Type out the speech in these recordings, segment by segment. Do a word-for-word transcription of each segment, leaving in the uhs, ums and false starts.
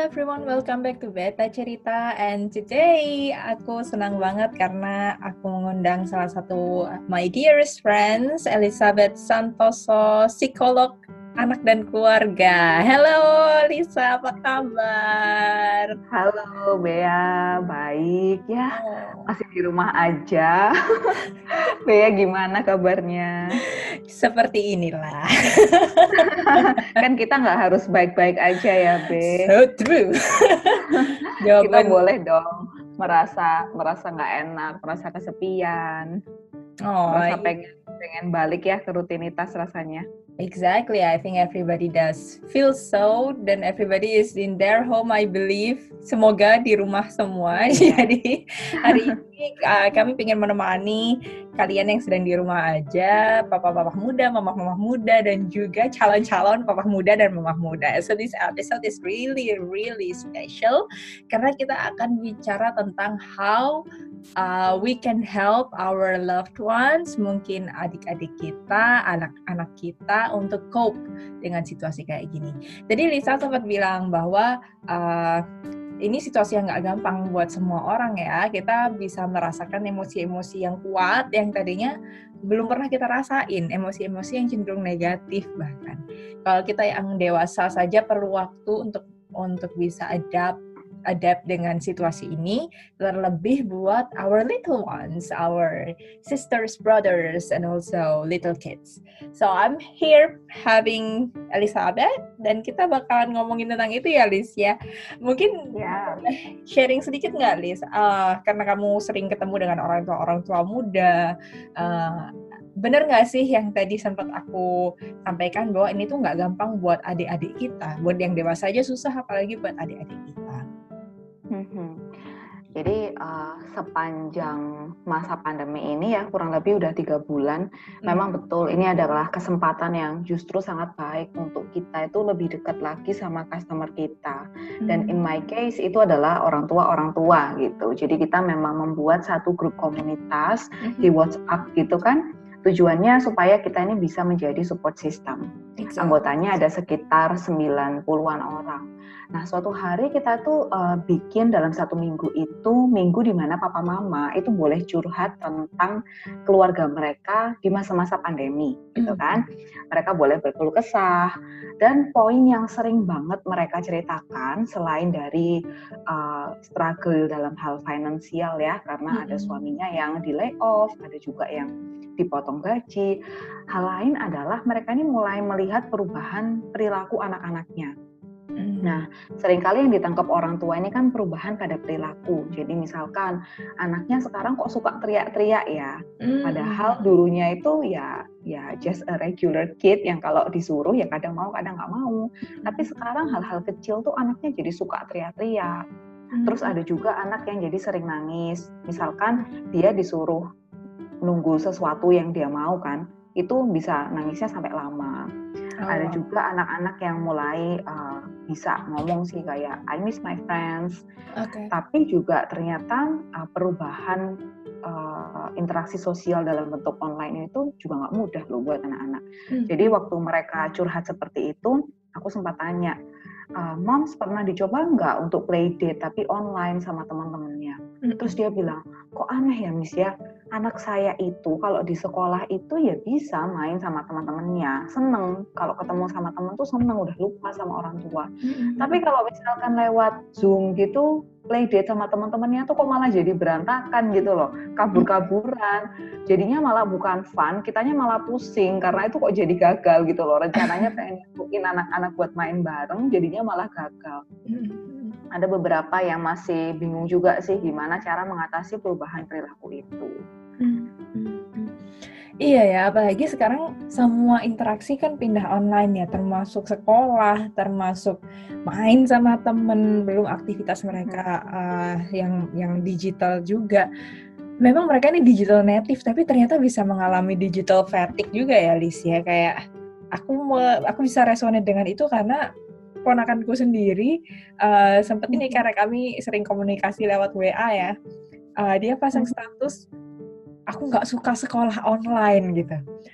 everyone, welcome back to Beta Cerita. And today aku senang banget karena aku mengundang salah satu my dearest friends, Elizabeth Santoso, psikolog anak dan keluarga. Hello Lisa, apa kabar? Halo Bea, baik ya, Oh. masih di rumah aja. Bea gimana kabarnya? Seperti inilah. Kan kita nggak harus baik-baik aja ya, Be. So true. Kita Jawaban boleh dong merasa merasa nggak enak, merasa kesepian, oh, merasa pengen pengen balik ya ke rutinitas rasanya. Exactly, I think everybody does feel so, dan everybody is in their home, I believe. Semoga di rumah semua. Yeah. Jadi hari ini uh, kami ingin menemani kalian yang sedang di rumah aja, papa-papa muda, mama-mama muda, dan juga calon-calon papa muda dan mama muda. So this episode is really, really special karena kita akan bicara tentang how Uh, we can help our loved ones, mungkin adik-adik kita, anak-anak kita untuk cope dengan situasi kayak gini. Jadi Lisa sempat bilang bahwa uh, ini situasi yang gak gampang buat semua orang ya. Kita bisa merasakan emosi-emosi yang kuat yang tadinya belum pernah kita rasain, emosi-emosi yang cenderung negatif bahkan. Kalau kita yang dewasa saja perlu waktu untuk untuk bisa adapt adapt dengan situasi ini, terlebih buat our little ones, our sisters, brothers, and also little kids. So I'm here having Elizabeth, dan kita bakalan ngomongin tentang itu ya, Liz ya. Mungkin yeah. sharing sedikit nggak, Liz? Uh, karena kamu sering ketemu dengan orang tua orang tua muda. Uh, Bener nggak sih yang tadi sempat aku sampaikan bahwa ini tuh nggak gampang buat adik-adik kita, buat yang dewasa aja susah, apalagi buat adik-adik kita. Hmm. Jadi uh, sepanjang masa pandemi ini ya kurang lebih udah tiga bulan, hmm. memang betul ini adalah kesempatan yang justru sangat baik untuk kita itu lebih dekat lagi sama customer kita. Hmm. Dan in my case itu adalah orang tua orang tua gitu. Jadi kita memang membuat satu grup komunitas hmm. di WhatsApp gitu kan. Tujuannya supaya kita ini bisa menjadi support system. Exactly. Anggotanya ada sekitar sembilan puluhan orang. Nah, suatu hari kita tuh uh, bikin dalam satu minggu itu, minggu di mana papa mama itu boleh curhat tentang keluarga mereka di masa-masa pandemi, gitu kan. Mereka boleh berkeluh kesah, dan poin yang sering banget mereka ceritakan, selain dari uh, struggle dalam hal finansial ya, karena mm-hmm. ada suaminya yang di layoff, ada juga yang dipotong gaji. Hal lain adalah mereka ini mulai melihat perubahan perilaku anak-anaknya. Nah, seringkali yang ditangkap orang tua ini kan perubahan pada perilaku. Jadi misalkan anaknya sekarang kok suka teriak-teriak ya. Padahal dulunya itu ya ya just a regular kid yang kalau disuruh ya kadang mau kadang nggak mau. Tapi sekarang hal-hal kecil tuh anaknya jadi suka teriak-teriak. Terus ada juga anak yang jadi sering nangis. Misalkan dia disuruh nunggu sesuatu yang dia mau kan, itu bisa nangisnya sampai lama. Oh. Ada juga anak-anak yang mulai uh, bisa ngomong sih kayak I miss my friends. Okay. Tapi juga ternyata uh, perubahan uh, interaksi sosial dalam bentuk online itu juga nggak mudah loh buat anak-anak. Hmm. Jadi waktu mereka curhat seperti itu, aku sempat tanya, uh, Moms pernah dicoba nggak untuk play date tapi online sama teman-temannya? Hmm. Terus dia bilang, kok aneh ya Miss ya? Anak saya itu kalau di sekolah itu ya bisa main sama teman-temannya, seneng kalau ketemu sama teman tuh seneng, udah lupa sama orang tua. Mm-hmm. Tapi kalau misalkan lewat Zoom gitu, play date sama teman-temannya tuh kok malah jadi berantakan gitu loh, kabur-kaburan. Jadinya malah bukan fun, kitanya malah pusing karena itu kok jadi gagal gitu loh. Rencananya pengen bikin anak-anak buat main bareng, jadinya malah gagal. Mm-hmm. Ada beberapa yang masih bingung juga sih gimana cara mengatasi perubahan perilaku itu. Hmm, hmm, hmm. Iya ya, apalagi sekarang semua interaksi kan pindah online ya, termasuk sekolah, termasuk main sama temen, belum aktivitas mereka uh, yang yang digital juga. Memang mereka ini digital native, tapi ternyata bisa mengalami digital fatigue juga ya, Liz ya. Kayak aku aku bisa resonate dengan itu karena ponakanku sendiri uh, sempat ini karena kami sering komunikasi lewat W A ya. Uh, dia pasang status, aku nggak suka sekolah online gitu.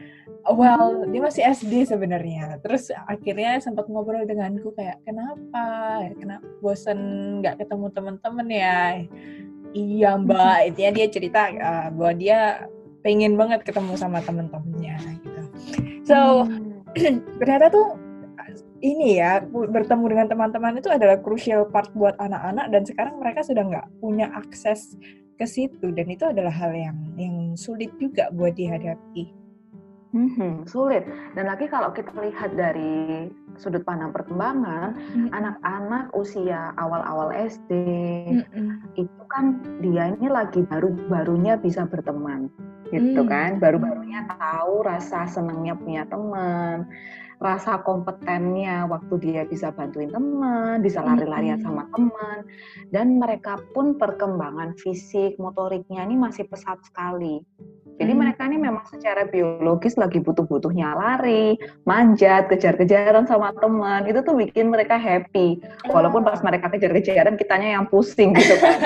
well, dia masih S D sebenarnya. Terus akhirnya sempat ngobrol denganku kayak, kenapa? Kenapa bosen nggak ketemu teman-teman ya? Iya mbak, intinya dia cerita uh, bahwa dia pengen banget ketemu sama teman-temannya gitu. So hmm. ternyata tuh ini ya, bertemu dengan teman-teman itu adalah crucial part buat anak-anak, dan sekarang mereka sudah nggak punya akses ke situ, dan itu adalah hal yang yang sulit juga buat dihadapi. Hmm, sulit. Dan lagi kalau kita lihat dari sudut pandang perkembangan, mm-hmm. anak-anak usia awal-awal S D, mm-hmm. itu kan dia ini lagi baru-barunya bisa berteman, gitu mm-hmm. kan? Baru-barunya tahu rasa senangnya punya teman, rasa kompetennya waktu dia bisa bantuin teman, bisa lari-larian mm-hmm. sama teman, dan mereka pun perkembangan fisik, motoriknya ini masih pesat sekali. Jadi hmm. mereka ini memang secara biologis lagi butuh-butuhnya lari, manjat, kejar-kejaran sama teman. Itu tuh bikin mereka happy. Walaupun pas mereka kejar-kejaran, kitanya yang pusing gitu kan.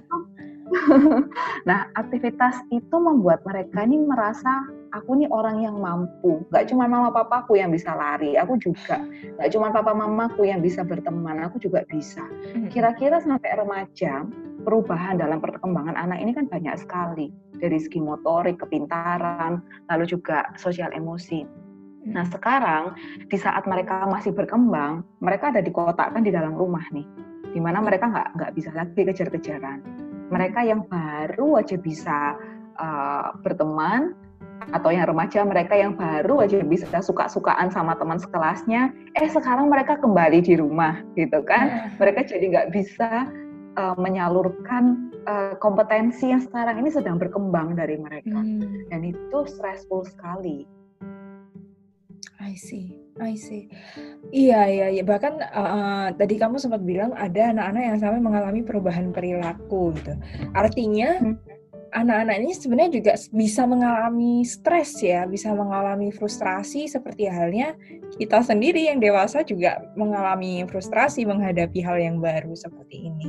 Nah, aktivitas itu membuat mereka ini merasa, aku nih orang yang mampu. Gak cuma mama papaku yang bisa lari, aku juga. Gak cuma papa mamaku yang bisa berteman, aku juga bisa. Kira-kira sampai remaja, perubahan dalam perkembangan anak ini kan banyak sekali. Dari segi motorik, kepintaran, lalu juga sosial emosi. Nah sekarang, di saat mereka masih berkembang, mereka ada dikotakkan di dalam rumah nih, di mana mereka nggak nggak bisa lagi kejar-kejaran. Mereka yang baru aja bisa uh, berteman, atau yang remaja, mereka yang baru aja bisa suka-sukaan sama teman sekelasnya, eh sekarang mereka kembali di rumah, gitu kan? Mereka jadi nggak bisa uh, menyalurkan uh, kompetensi yang sekarang ini sedang berkembang dari mereka, hmm. dan itu stressful sekali. I see, I see. Iya, iya, iya. Bahkan uh, tadi kamu sempat bilang ada anak-anak yang sampai mengalami perubahan perilaku gitu. Artinya hmm. anak-anak ini sebenarnya juga bisa mengalami stres ya, bisa mengalami frustrasi seperti halnya kita sendiri yang dewasa juga mengalami frustrasi menghadapi hal yang baru seperti ini.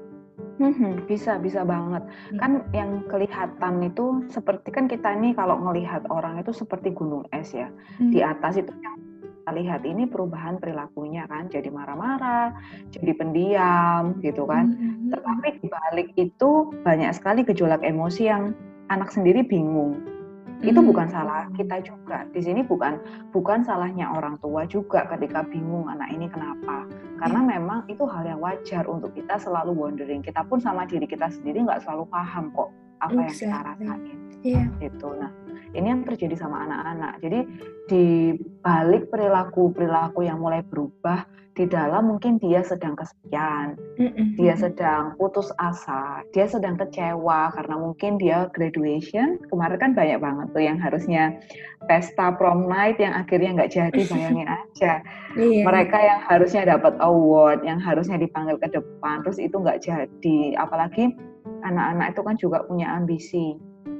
Hmm, bisa, bisa banget. Hmm. Kan yang kelihatan itu seperti kan kita ini kalau melihat orang itu seperti gunung es ya. Hmm. Di atas itu yang kita lihat ini perubahan perilakunya kan, jadi marah-marah, jadi pendiam gitu kan. Hmm. Tetapi di balik itu banyak sekali gejolak emosi yang anak sendiri bingung. Itu bukan salah kita juga. Di sini bukan bukan salahnya orang tua juga ketika bingung anak ini kenapa. Karena memang itu hal yang wajar untuk kita selalu wondering. Kita pun sama diri kita sendiri nggak selalu paham kok apa exactly. yang kita rasain. Yeah. Gitu. Nah, ini yang terjadi sama anak-anak. Jadi di balik perilaku-perilaku yang mulai berubah, di dalam mungkin dia sedang kesepian, mm-hmm. dia sedang putus asa, dia sedang kecewa karena mungkin dia graduation, kemarin kan banyak banget tuh yang harusnya pesta prom night yang akhirnya nggak jadi, bayangin aja. Yeah. Mereka yang harusnya dapat award, yang harusnya dipanggil ke depan, terus itu nggak jadi. Apalagi anak-anak itu kan juga punya ambisi.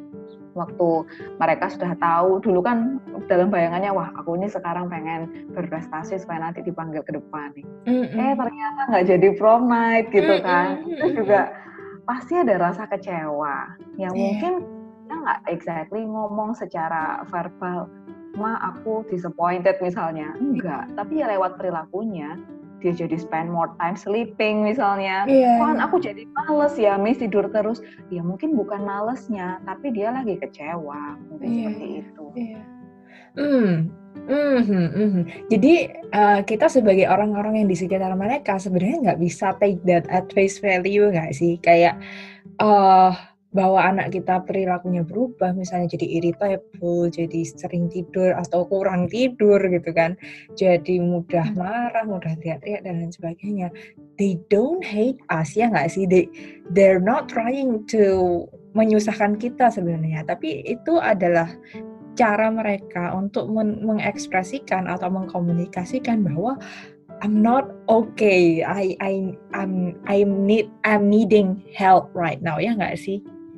Waktu mereka sudah tahu, dulu kan dalam bayangannya, wah aku ini sekarang pengen berprestasi supaya nanti dipanggil ke depan nih. Mm-hmm. Eh ternyata nggak jadi prom night gitu kan. Mm-hmm. Itu juga pasti ada rasa kecewa. Yang yeah. mungkin kita nggak exactly ngomong secara verbal, ma aku disappointed misalnya. Enggak, tapi ya lewat perilakunya. Dia jadi spend more time sleeping misalnya. Yeah, Wah, yeah. aku jadi males ya, Miss tidur terus. Ya mungkin bukan malesnya, tapi dia lagi kecewa. Mungkin yeah, seperti itu. Yeah. Mm. Mm-hmm, mm-hmm. Jadi uh, kita sebagai orang-orang yang di sekitar mereka sebenarnya nggak bisa take that at face value nggak sih? Kayak uh, bahwa anak kita perilakunya berubah, misalnya jadi irritable, jadi sering tidur atau kurang tidur gitu kan, jadi mudah marah, mudah teriak-teriak dan lain sebagainya. They don't hate us, ya nggak sih? They they're not trying to menyusahkan kita sebenarnya, tapi itu adalah cara mereka untuk men- mengekspresikan atau mengkomunikasikan bahwa I'm not okay, I I I'm I'm need I'm needing help right now, ya nggak sih?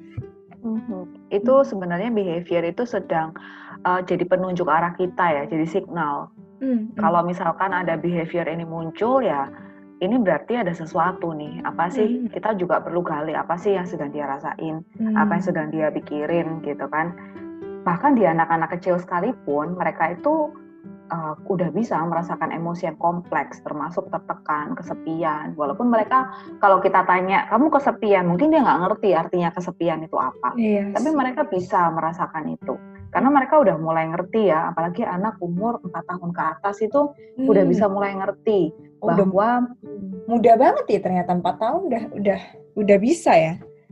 Mm-hmm. Itu sebenarnya behavior itu sedang uh, jadi penunjuk arah kita ya, jadi signal. Mm-hmm. Kalau misalkan ada behavior ini muncul ya, ini berarti ada sesuatu nih. Apa sih? Mm-hmm. Kita juga perlu gali apa sih yang sedang dia rasain, mm-hmm. apa yang sedang dia pikirin gitu kan. bahkan di anak-anak kecil sekalipun mereka itu uh, udah bisa merasakan emosi yang kompleks, termasuk tertekan, kesepian. Walaupun mereka kalau kita tanya, kamu kesepian, mungkin dia nggak ngerti artinya kesepian itu apa. Yes. Tapi mereka bisa merasakan itu. Karena mereka udah mulai ngerti ya, apalagi anak umur empat tahun ke atas itu hmm. udah bisa mulai ngerti oh, bahwa mudah banget ya ternyata empat tahun udah udah udah bisa ya.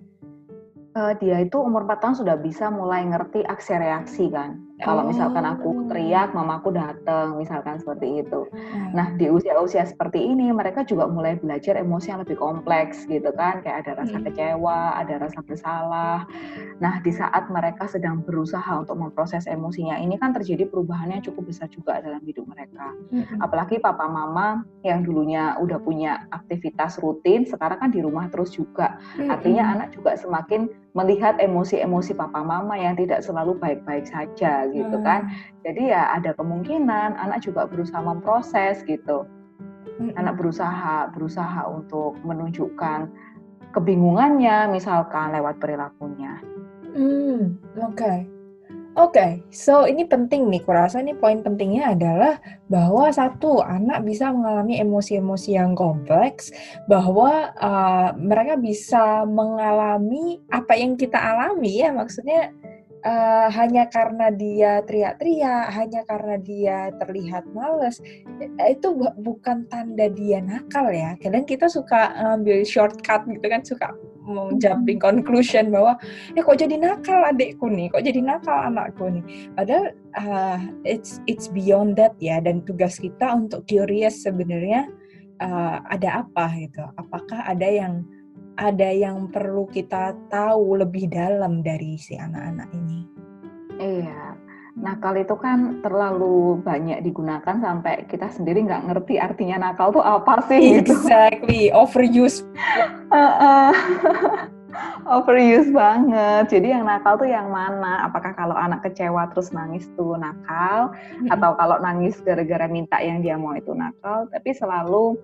Uh, dia itu umur empat tahun sudah bisa mulai ngerti aksi reaksi kan. Kalau Oh. misalkan aku teriak, mamaku datang, misalkan seperti itu. Hmm. Nah, di usia-usia seperti ini, mereka juga mulai belajar emosi yang lebih kompleks gitu kan. Kayak ada rasa hmm. kecewa, ada rasa bersalah. Nah, di saat mereka sedang berusaha untuk memproses emosinya, ini kan terjadi perubahannya cukup besar juga dalam hidup mereka. Hmm. Apalagi papa mama yang dulunya udah punya aktivitas rutin, sekarang kan di rumah terus juga. Hmm. Artinya anak juga semakin melihat emosi-emosi papa mama yang tidak selalu baik-baik saja gitu kan. Jadi ya ada kemungkinan anak juga berusaha memproses gitu. Mm-hmm. Anak berusaha berusaha untuk menunjukkan kebingungannya misalkan lewat perilakunya. Hmm, oke. Okay. Oke, okay, so ini penting nih, kurasa ini poin pentingnya adalah bahwa satu, anak bisa mengalami emosi-emosi yang kompleks, bahwa uh, mereka bisa mengalami apa yang kita alami ya, maksudnya uh, hanya karena dia teriak-teriak, hanya karena dia terlihat malas, itu bu- bukan tanda dia nakal ya. Kadang kita suka ngambil shortcut gitu kan, suka mau jumping conclusion bahwa ya kok jadi nakal adikku nih, kok jadi nakal anakku nih. Padahal uh, it's it's beyond that ya, dan tugas kita untuk curious sebenarnya uh, ada apa gitu. Apakah ada yang ada yang perlu kita tahu lebih dalam dari si anak-anak ini? Iya. Nakal itu kan terlalu banyak digunakan sampai kita sendiri nggak ngerti artinya nakal tuh apa sih gitu. Exactly, overuse. uh-uh. Overuse banget. Jadi yang nakal tuh yang mana? Apakah kalau anak kecewa terus nangis tuh nakal? Mm-hmm. Atau kalau nangis gara-gara minta yang dia mau itu nakal? Tapi selalu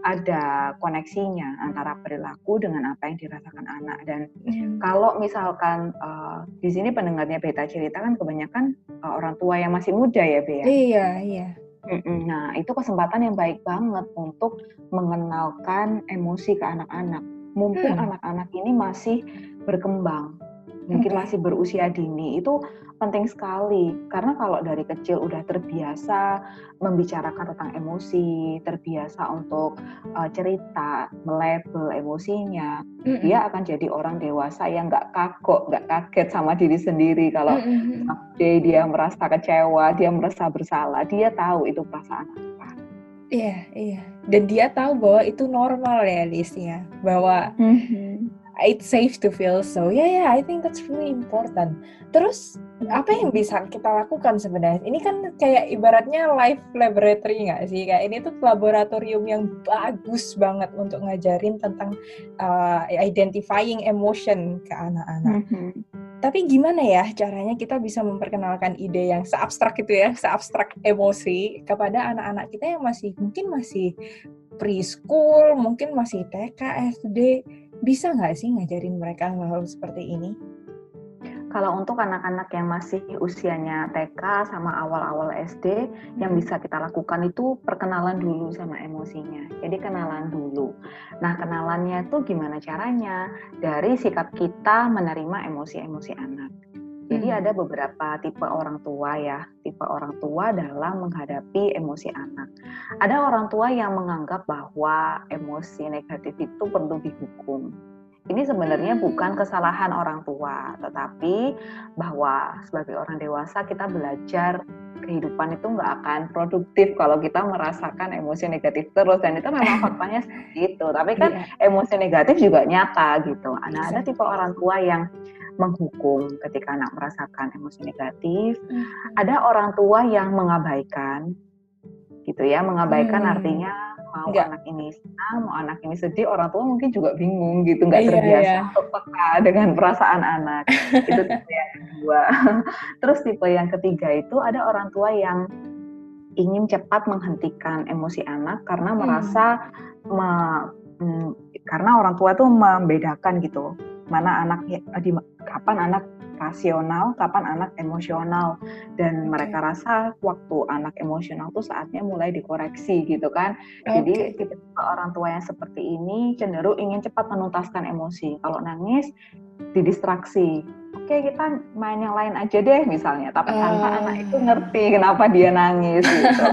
ada koneksinya antara perilaku dengan apa yang dirasakan anak. Dan mm. kalau misalkan uh, di sini pendengarnya Beta cerita kan kebanyakan uh, orang tua yang masih muda ya, Bea. Iya, iya. Mm-mm. Nah, itu kesempatan yang baik banget untuk mengenalkan emosi ke anak-anak. Mumpung hmm. anak-anak ini masih berkembang, mungkin okay. masih berusia dini, itu penting sekali. Karena kalau dari kecil udah terbiasa membicarakan tentang emosi, terbiasa untuk uh, cerita, melabel emosinya, mm-hmm. dia akan jadi orang dewasa yang nggak kagok, nggak kaget sama diri sendiri. Kalau mm-hmm. someday dia merasa kecewa, dia merasa bersalah, dia tahu itu perasaan apa. Iya, iya. Dan dia tahu bahwa itu normal ya, Liz ya. Bahwa mm-hmm. it's safe to feel so. Ya, yeah, yeah, I think that's really important. Terus, apa yang bisa kita lakukan sebenarnya? Ini kan kayak ibaratnya live laboratory nggak sih? Kayak ini tuh laboratorium yang bagus banget untuk ngajarin tentang uh, identifying emotion ke anak-anak. Mm-hmm. Tapi gimana ya caranya kita bisa memperkenalkan ide yang seabstrak itu ya, seabstrak emosi kepada anak-anak kita yang masih mungkin masih preschool, mungkin masih T K, S D. Bisa nggak sih ngajarin mereka hal-hal seperti ini? Kalau untuk anak-anak yang masih usianya T K sama awal-awal S D, hmm. yang bisa kita lakukan itu perkenalan dulu sama emosinya. Jadi kenalan dulu. Nah, kenalannya itu gimana caranya? Dari sikap kita menerima emosi-emosi anak. Jadi hmm. ada beberapa tipe orang tua ya, tipe orang tua dalam menghadapi emosi anak. Ada orang tua yang menganggap bahwa emosi negatif itu perlu dihukum. Ini sebenarnya bukan kesalahan orang tua, tetapi bahwa sebagai orang dewasa kita belajar kehidupan itu nggak akan produktif kalau kita merasakan emosi negatif terus, dan itu memang faktanya seperti itu. Tapi kan yeah. emosi negatif juga nyata gitu. Nah, ada tipe orang tua yang menghukum ketika anak merasakan emosi negatif. Mm. Ada orang tua yang mengabaikan, gitu ya. Mengabaikan hmm. artinya mau Enggak. anak ini senang, mau anak ini sedih, orang tua mungkin juga bingung gitu, nggak iya, terbiasa iya. untuk peka dengan perasaan anak. Itu tipe yang kedua. Terus tipe yang ketiga itu ada orang tua yang ingin cepat menghentikan emosi anak karena hmm. merasa me, mm, karena orang tua itu membedakan gitu mana anak di kapan anak rasional, kapan anak emosional, dan Okay. mereka rasa waktu anak emosional tuh saatnya mulai dikoreksi gitu kan. Jadi Oke. kita orang tua yang seperti ini cenderung ingin cepat menuntaskan emosi. Kalau nangis didistraksi. Oke, kita main yang lain aja deh misalnya, tapi tanpa anak itu Ah. ngerti kenapa dia nangis gitu.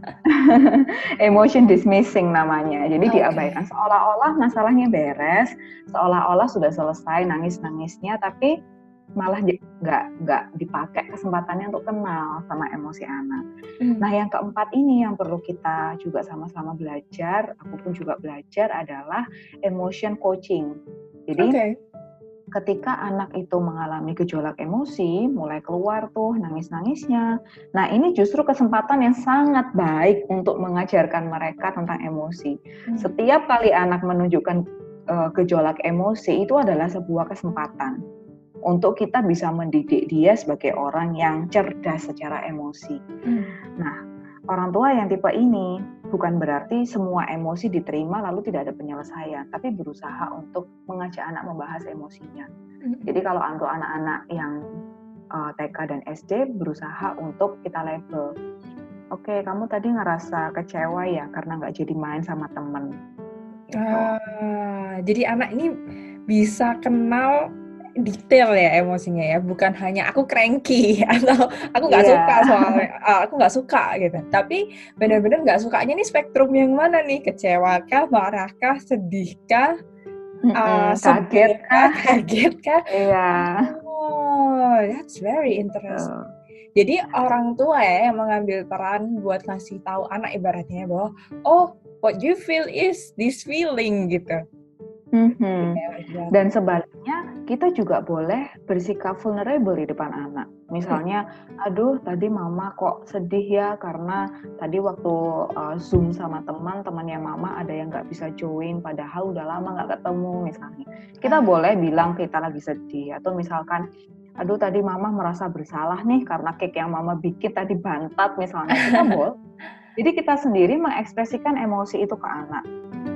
Emotion dismissing namanya. Jadi Oke. diabaikan seolah-olah masalahnya beres, seolah-olah sudah selesai nangis-nangisnya, tapi malah di- nggak nggak dipakai kesempatannya untuk kenal sama emosi anak. Hmm. Nah, yang keempat ini yang perlu kita juga sama-sama belajar, aku pun juga belajar adalah emotion coaching. Jadi Oke. ketika anak itu mengalami gejolak emosi, mulai keluar tuh nangis-nangisnya. Nah, ini justru kesempatan yang sangat baik untuk mengajarkan mereka tentang emosi. Hmm. Setiap kali anak menunjukkan uh, gejolak emosi, itu adalah sebuah kesempatan untuk kita bisa mendidik dia sebagai orang yang cerdas secara emosi. Hmm. Nah, orang tua yang tipe ini bukan berarti semua emosi diterima lalu tidak ada penyelesaian, tapi berusaha untuk mengajak anak membahas emosinya. Hmm. Jadi kalau untuk anak-anak yang uh, T K dan S D berusaha untuk kita label. Oke, kamu tadi ngerasa kecewa ya karena nggak jadi main sama temen. Gitu. Ah, jadi anak ini bisa kenal detail ya emosinya ya, bukan hanya aku cranky atau aku nggak Iya. suka soalnya, ah, aku nggak suka gitu. Tapi benar-benar nggak sukanya nih spektrum yang mana nih? Kecewakah, marahkah, sedihkah, ah, Mm-mm, kaget sebelkah, kah? kaget kah? Iya. Oh, that's very interesting. Betul. Jadi orang tua ya yang mengambil peran buat ngasih tahu anak ibaratnya bahwa oh, what you feel is this feeling gitu. Mm-hmm. Ya, Dan sebaliknya kita juga boleh bersikap vulnerable di depan anak. Misalnya, aduh tadi mama kok sedih ya karena tadi waktu uh, Zoom sama teman, teman yang mama ada yang nggak bisa join padahal udah lama nggak ketemu misalnya. Kita Ah. boleh bilang kita lagi sedih, atau misalkan aduh tadi mama merasa bersalah nih karena cake yang mama bikin tadi bantat misalnya. Kita boleh. Jadi kita sendiri mengekspresikan emosi itu ke anak.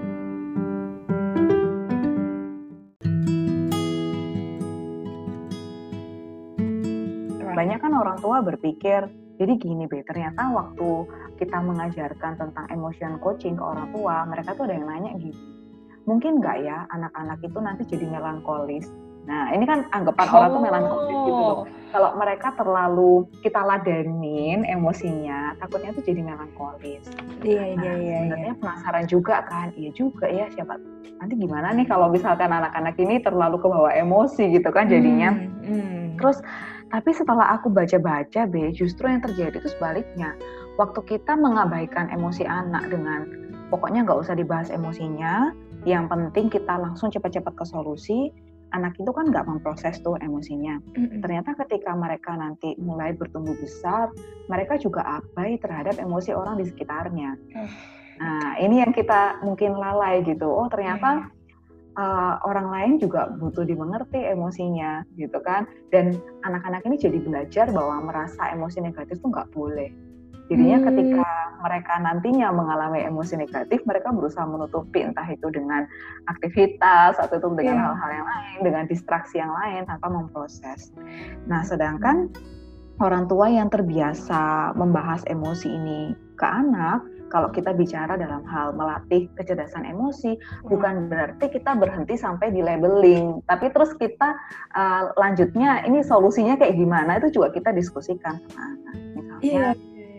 Banyak kan orang tua berpikir, jadi gini Be, ternyata waktu kita mengajarkan tentang emotion coaching ke orang tua, mereka tuh ada yang nanya gini, mungkin nggak ya anak-anak itu nanti jadi melankolis? Nah, ini kan anggapan Oh. orang tuh melankolis gitu loh. Kalau mereka terlalu kita ladenin emosinya, takutnya tuh jadi melankolis. Iya, nah, iya, iya. Sebenarnya penasaran juga kan, iya juga ya, siapa nanti gimana nih kalau misalkan anak-anak ini terlalu kebawa emosi gitu kan jadinya. Hmm, hmm. Terus tapi setelah aku baca-baca, Be, justru yang terjadi itu sebaliknya. Waktu kita mengabaikan emosi anak dengan pokoknya nggak usah dibahas emosinya, yang penting kita langsung cepat-cepat ke solusi, anak itu kan nggak memproses tuh emosinya. Mm-mm. Ternyata ketika mereka nanti mulai bertumbuh besar, mereka juga abai terhadap emosi orang di sekitarnya. Oh. Nah, ini yang kita mungkin lalai gitu. Oh, ternyata Uh, orang lain juga butuh dimengerti emosinya gitu kan, dan anak-anak ini jadi belajar bahwa merasa emosi negatif itu nggak boleh. Jadinya hmm. ketika mereka nantinya mengalami emosi negatif, mereka berusaha menutupi entah itu dengan aktivitas atau itu dengan yeah. hal-hal yang lain, dengan distraksi yang lain tanpa memproses. Nah, sedangkan orang tua yang terbiasa membahas emosi ini ke anak, kalau kita bicara dalam hal melatih kecerdasan emosi, hmm. bukan berarti kita berhenti sampai di labeling, tapi terus kita uh, lanjutnya ini solusinya kayak gimana, itu juga kita diskusikan sama anak. Misalnya, yeah.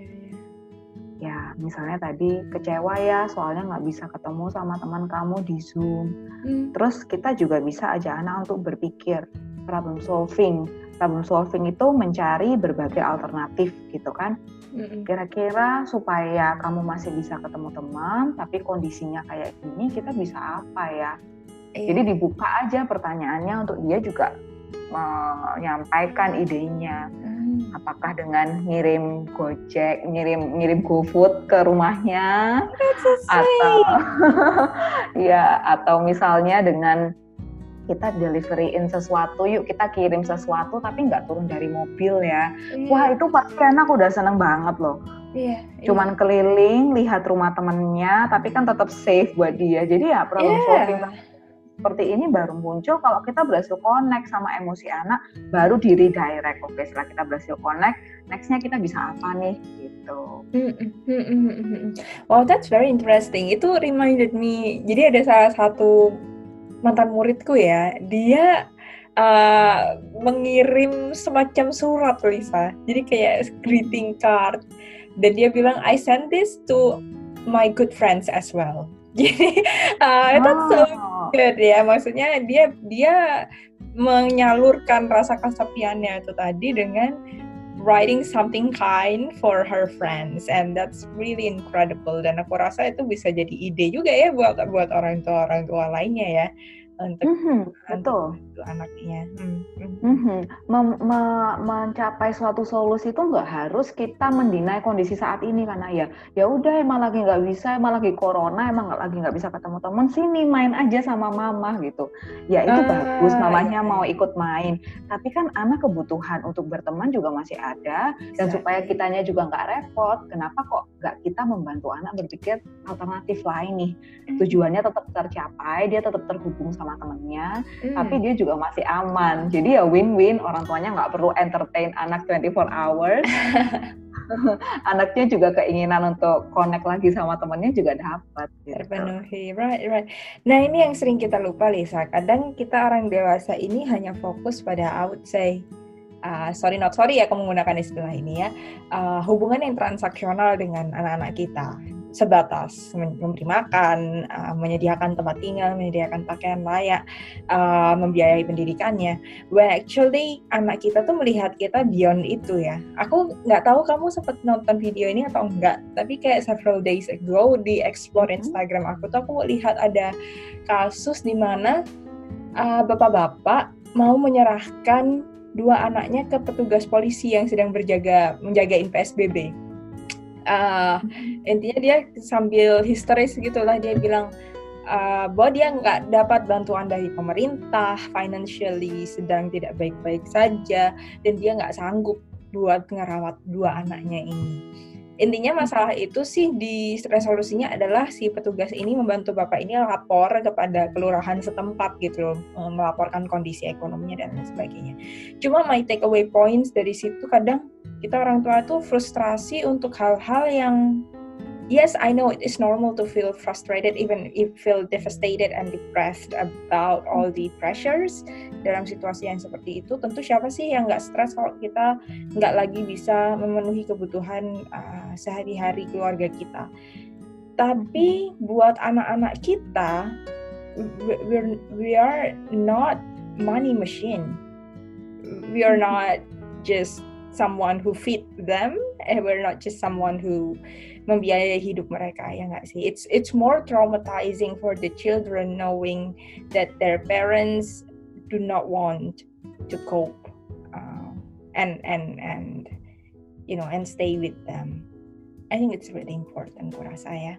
ya misalnya tadi kecewa ya soalnya nggak bisa ketemu sama teman kamu di Zoom. Hmm. Terus kita juga bisa ajak anak untuk berpikir problem solving. Problem solving itu mencari berbagai alternatif gitu kan. Mm-mm. Kira-kira supaya kamu masih bisa ketemu teman, tapi kondisinya kayak gini, kita bisa apa ya? Iya. Jadi dibuka aja pertanyaannya untuk dia juga menyampaikan idenya. Mm. Apakah dengan ngirim Gojek, ngirim ngirim GoFood ke rumahnya, so atau ya, atau misalnya dengan kita deliveryin sesuatu, yuk kita kirim sesuatu tapi nggak turun dari mobil ya. Iya. Wah itu pasti anak udah seneng banget loh. Iya, Cuman iya. keliling, lihat rumah temennya, tapi kan tetap safe buat dia. Jadi ya problem yeah. solving seperti ini baru muncul kalau kita berhasil connect sama emosi anak, baru di redirect. Oke, setelah kita berhasil connect, nextnya kita bisa apa nih gitu. Wow, that's very interesting. Itu reminded me. Jadi ada salah satu mantan muridku ya, dia uh, mengirim semacam surat, Lisa. Jadi kayak greeting card. Dan dia bilang, I send this to my good friends as well. Jadi uh, that's so good ya. Maksudnya dia dia menyalurkan rasa kesepiannya itu tadi dengan writing something kind for her friends, and that's really incredible. Dan aku rasa itu bisa jadi ide juga ya buat buat orang tua orang tua lainnya ya, untuk mm-hmm, betul untuk anaknya. Hmm. Mm-hmm. Mem- me- mencapai suatu solusi itu nggak harus kita mendinai kondisi saat ini, karena ya ya udah emang lagi nggak bisa, emang lagi corona, emang nggak lagi nggak bisa ketemu teman, sini main aja sama mama gitu. Ya itu uh, bagus, mamanya iya. mau ikut main. Tapi kan anak kebutuhan untuk berteman juga masih ada, dan exactly. supaya kitanya juga nggak repot, kenapa kok nggak kita membantu anak berpikir alternatif lain nih? Tujuannya tetap tercapai, dia tetap terhubung sama temannya, mm. tapi dia juga masih aman. Jadi ya win-win, orang tuanya nggak perlu entertain anak twenty-four hours. Anaknya juga keinginan untuk connect lagi sama temannya juga dapat. Gitu. Terpenuhi, right, right. Nah ini yang sering kita lupa, Lisa. Kadang kita orang dewasa ini hanya fokus pada, I would say, uh, sorry not sorry ya aku menggunakan istilah ini ya, uh, hubungan yang transaksional dengan anak-anak kita. Sebatas memberi makan, uh, menyediakan tempat tinggal, menyediakan pakaian layak, uh, membiayai pendidikannya. When actually anak kita tuh melihat kita beyond itu ya. Aku nggak tahu kamu sempat nonton video ini atau enggak, tapi kayak several days ago di explore Instagram aku tuh aku lihat ada kasus di mana uh, bapak-bapak mau menyerahkan dua anaknya ke petugas polisi yang sedang berjaga menjagain P S B B. Uh, intinya dia sambil histeris gitulah, dia bilang uh, bahwa dia nggak dapat bantuan dari pemerintah, financially sedang tidak baik-baik saja, dan dia nggak sanggup buat ngerawat dua anaknya ini. Intinya masalah itu sih di resolusinya adalah si petugas ini membantu bapak ini lapor kepada kelurahan setempat gitu loh, melaporkan kondisi ekonominya dan lain sebagainya. Cuma my takeaway points dari situ, kadang kita orang tua tuh frustrasi untuk hal-hal yang, yes, I know it is normal to feel frustrated, even if feel devastated and depressed about all the pressures dalam situasi yang seperti itu. Tentu siapa sih yang nggak stres kalau kita nggak lagi bisa memenuhi kebutuhan uh, sehari-hari keluarga kita. Tapi buat anak-anak kita, we're, we are not money machine. We are not just someone who feed them, and we're not just someone who membiayai hidup mereka, ya nggak sih? It's it's more traumatizing for the children knowing that their parents do not want to cope uh, and and and you know and stay with them. I think it's really important, aku rasa ya.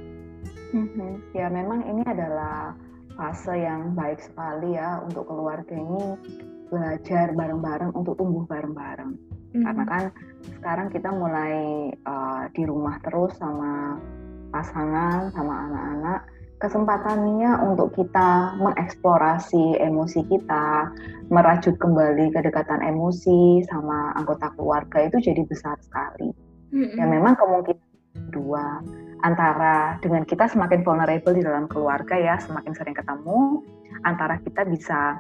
Mm-hmm. Ya memang ini adalah fase yang baik sekali ya untuk keluarga ini belajar bareng-bareng untuk tumbuh bareng-bareng. Mm-hmm. Karena kan sekarang kita mulai uh, di rumah terus sama pasangan, sama anak-anak, kesempatannya untuk kita mengeksplorasi emosi kita, merajut kembali kedekatan emosi sama anggota keluarga itu jadi besar sekali. Mm-hmm. Ya memang kemungkinan dua, antara dengan kita semakin vulnerable di dalam keluarga ya, semakin sering ketemu, antara kita bisa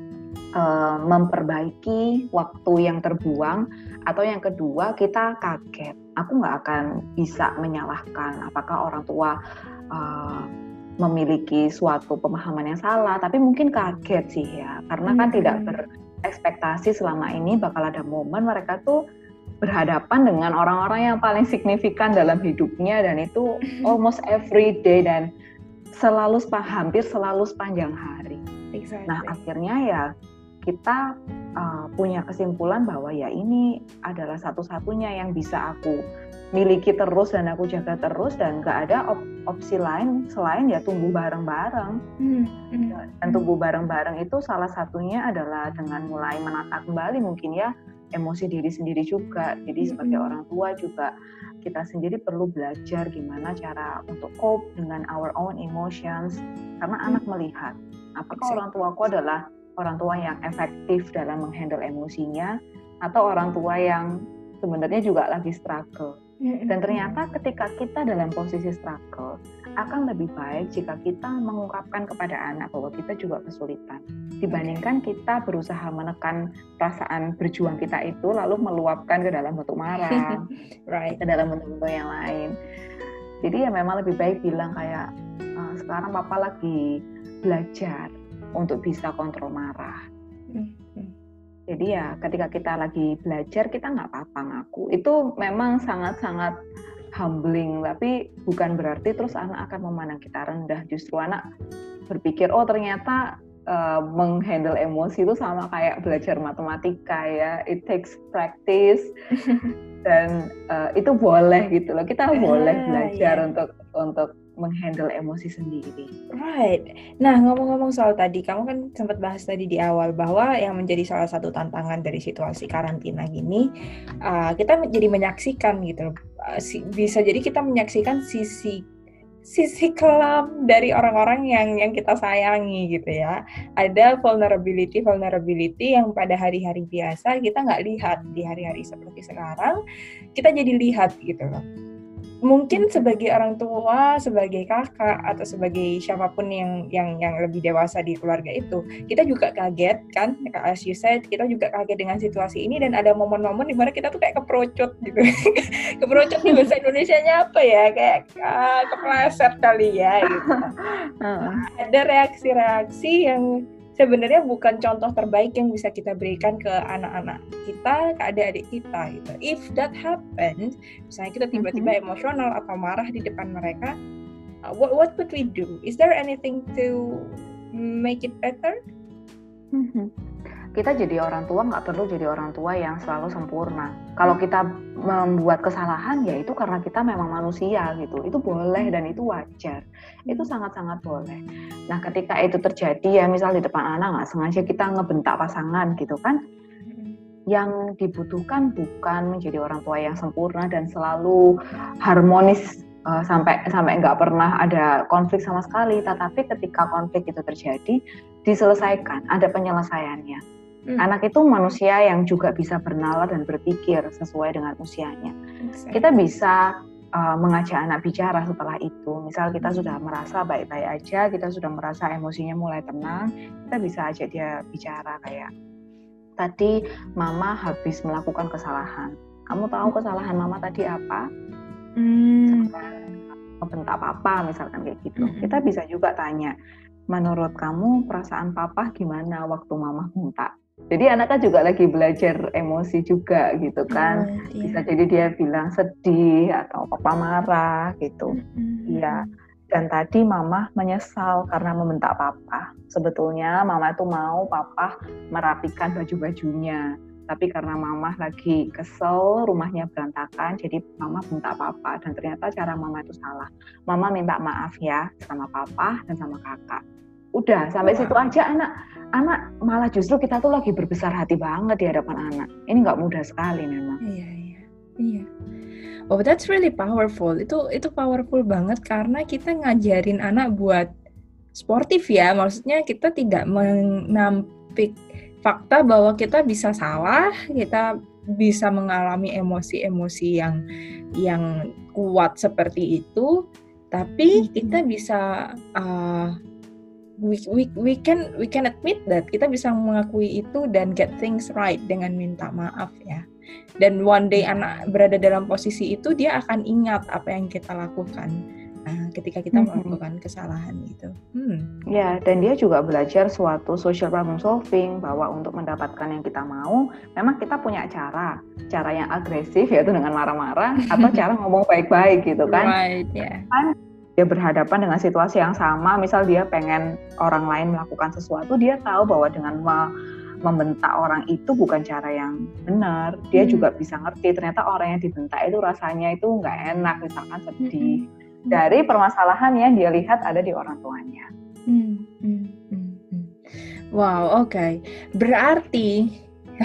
Uh, memperbaiki waktu yang terbuang, atau yang kedua kita kaget. Aku nggak akan bisa menyalahkan apakah orang tua uh, memiliki suatu pemahaman yang salah, tapi mungkin kaget sih ya, karena kan mm-hmm. tidak berekspektasi selama ini bakal ada momen mereka tuh berhadapan dengan orang-orang yang paling signifikan dalam hidupnya, dan itu almost every day dan selalu hampir selalu sepanjang hari. Exactly. Nah akhirnya ya kita uh, punya kesimpulan bahwa ya ini adalah satu-satunya yang bisa aku miliki terus dan aku jaga terus, dan gak ada op- opsi lain selain ya tumbuh bareng-bareng. Hmm. Hmm. Dan tumbuh bareng-bareng itu salah satunya adalah dengan mulai menata kembali mungkin ya emosi diri sendiri juga. Jadi hmm. sebagai orang tua juga kita sendiri perlu belajar gimana cara untuk cope dengan our own emotions, karena hmm. anak melihat Apakah Exactly. orang tuaku adalah orang tua yang efektif dalam menghandle emosinya, atau orang tua yang sebenarnya juga lagi struggle. Dan ternyata ketika kita dalam posisi struggle, akan lebih baik jika kita mengungkapkan kepada anak bahwa kita juga kesulitan, dibandingkan kita berusaha menekan perasaan berjuang kita itu lalu meluapkan ke dalam bentuk marah, right. ke dalam bentuk-bentuk yang lain. Jadi ya memang lebih baik bilang kayak, uh, sekarang papa lagi belajar untuk bisa kontrol marah. Mm-hmm. Jadi ya ketika kita lagi belajar, kita nggak apa-apa ngaku. Itu memang sangat-sangat humbling, tapi bukan berarti terus anak akan memandang kita rendah. Justru anak berpikir, oh ternyata uh, menghandle emosi itu sama kayak belajar matematika ya, it takes practice. Dan uh, itu boleh gitu loh, kita boleh belajar yeah. untuk untuk menghandle emosi sendiri. Right. Nah, ngomong-ngomong soal tadi, kamu kan sempat bahas tadi di awal bahwa yang menjadi salah satu tantangan dari situasi karantina gini, uh, kita jadi menyaksikan gitu, uh, si, bisa jadi kita menyaksikan sisi sisi kelam dari orang-orang yang yang kita sayangi gitu ya. Ada vulnerability vulnerability yang pada hari-hari biasa kita nggak lihat, di hari-hari seperti sekarang kita jadi lihat gitu loh. Mungkin sebagai orang tua, sebagai kakak, atau sebagai siapapun yang yang yang lebih dewasa di keluarga itu, kita juga kaget kan, as you said, kita juga kaget dengan situasi ini, dan ada momen-momen di mana kita tuh kayak keperocut gitu. Keperocut di bahasa Indonesianya apa ya? Kayak uh, kepleset kali ya gitu. Ada reaksi-reaksi yang sebenarnya bukan contoh terbaik yang bisa kita berikan ke anak-anak kita, ke adik-adik kita gitu. If that happens, misalnya kita tiba-tiba mm-hmm. emosional atau marah di depan mereka, uh, what what could we do? Is there anything to make it better? Mm-hmm. Kita jadi orang tua nggak perlu jadi orang tua yang selalu sempurna. Kalau kita membuat kesalahan, ya itu karena kita memang manusia gitu. Itu boleh dan itu wajar. Itu sangat-sangat boleh. Nah, ketika itu terjadi ya, misal di depan anak nggak sengaja kita ngebentak pasangan gitu kan, yang dibutuhkan bukan menjadi orang tua yang sempurna dan selalu harmonis uh, sampai sampai nggak pernah ada konflik sama sekali. Tetapi ketika konflik itu terjadi, diselesaikan, ada penyelesaiannya. Hmm. Anak itu manusia yang juga bisa bernalar dan berpikir sesuai dengan usianya. Exactly. Kita bisa uh, mengajak anak bicara setelah itu. Misal kita sudah merasa baik-baik aja, kita sudah merasa emosinya mulai tenang, kita bisa ajak dia bicara kayak, tadi mama habis melakukan kesalahan. Kamu tahu kesalahan mama tadi apa? Hmm. Bentak papa misalkan kayak gitu. Hmm. Kita bisa juga tanya, menurut kamu perasaan papa gimana waktu mama bentak? Jadi anak kan juga lagi belajar emosi juga gitu kan. Oh, iya. Bisa jadi dia bilang sedih atau papa marah gitu. Iya. Mm-hmm. Dan tadi mama menyesal karena membentak papa. Sebetulnya mama itu mau papa merapikan baju-bajunya. Tapi karena mama lagi kesel, rumahnya berantakan, jadi mama bentak papa. Dan ternyata cara mama itu salah. Mama minta maaf ya sama papa dan sama kakak. Udah, sampai wow. situ aja anak. Anak malah justru kita tuh lagi berbesar hati banget di hadapan anak. Ini nggak mudah sekali memang. Iya, iya, iya. Oh, that's really powerful. Itu itu powerful banget karena kita ngajarin anak buat sportif ya. Maksudnya kita tidak menampik fakta bahwa kita bisa salah, kita bisa mengalami emosi-emosi yang yang kuat seperti itu, tapi kita bisa uh, We, we we can we can admit that kita bisa mengakui itu dan get things right dengan minta maaf ya. Dan one day anak berada dalam posisi itu, dia akan ingat apa yang kita lakukan nah, ketika kita mm-hmm. melakukan kesalahan itu. Hmm. Ya, dan dia juga belajar suatu social problem solving, bahwa untuk mendapatkan yang kita mau, memang kita punya cara, cara yang agresif yaitu dengan marah-marah atau cara ngomong baik-baik gitu kan. Right, yeah. Kan dia berhadapan dengan situasi yang sama, misal dia pengen orang lain melakukan sesuatu, dia tahu bahwa dengan me- membentak orang itu bukan cara yang benar. Dia hmm. juga bisa ngerti ternyata orang yang dibentak itu rasanya itu nggak enak, misalkan sedih. Hmm. Dari permasalahan yang dia lihat ada di orang tuanya. Hmm. Hmm. Hmm. Wow, oke. Okay. Berarti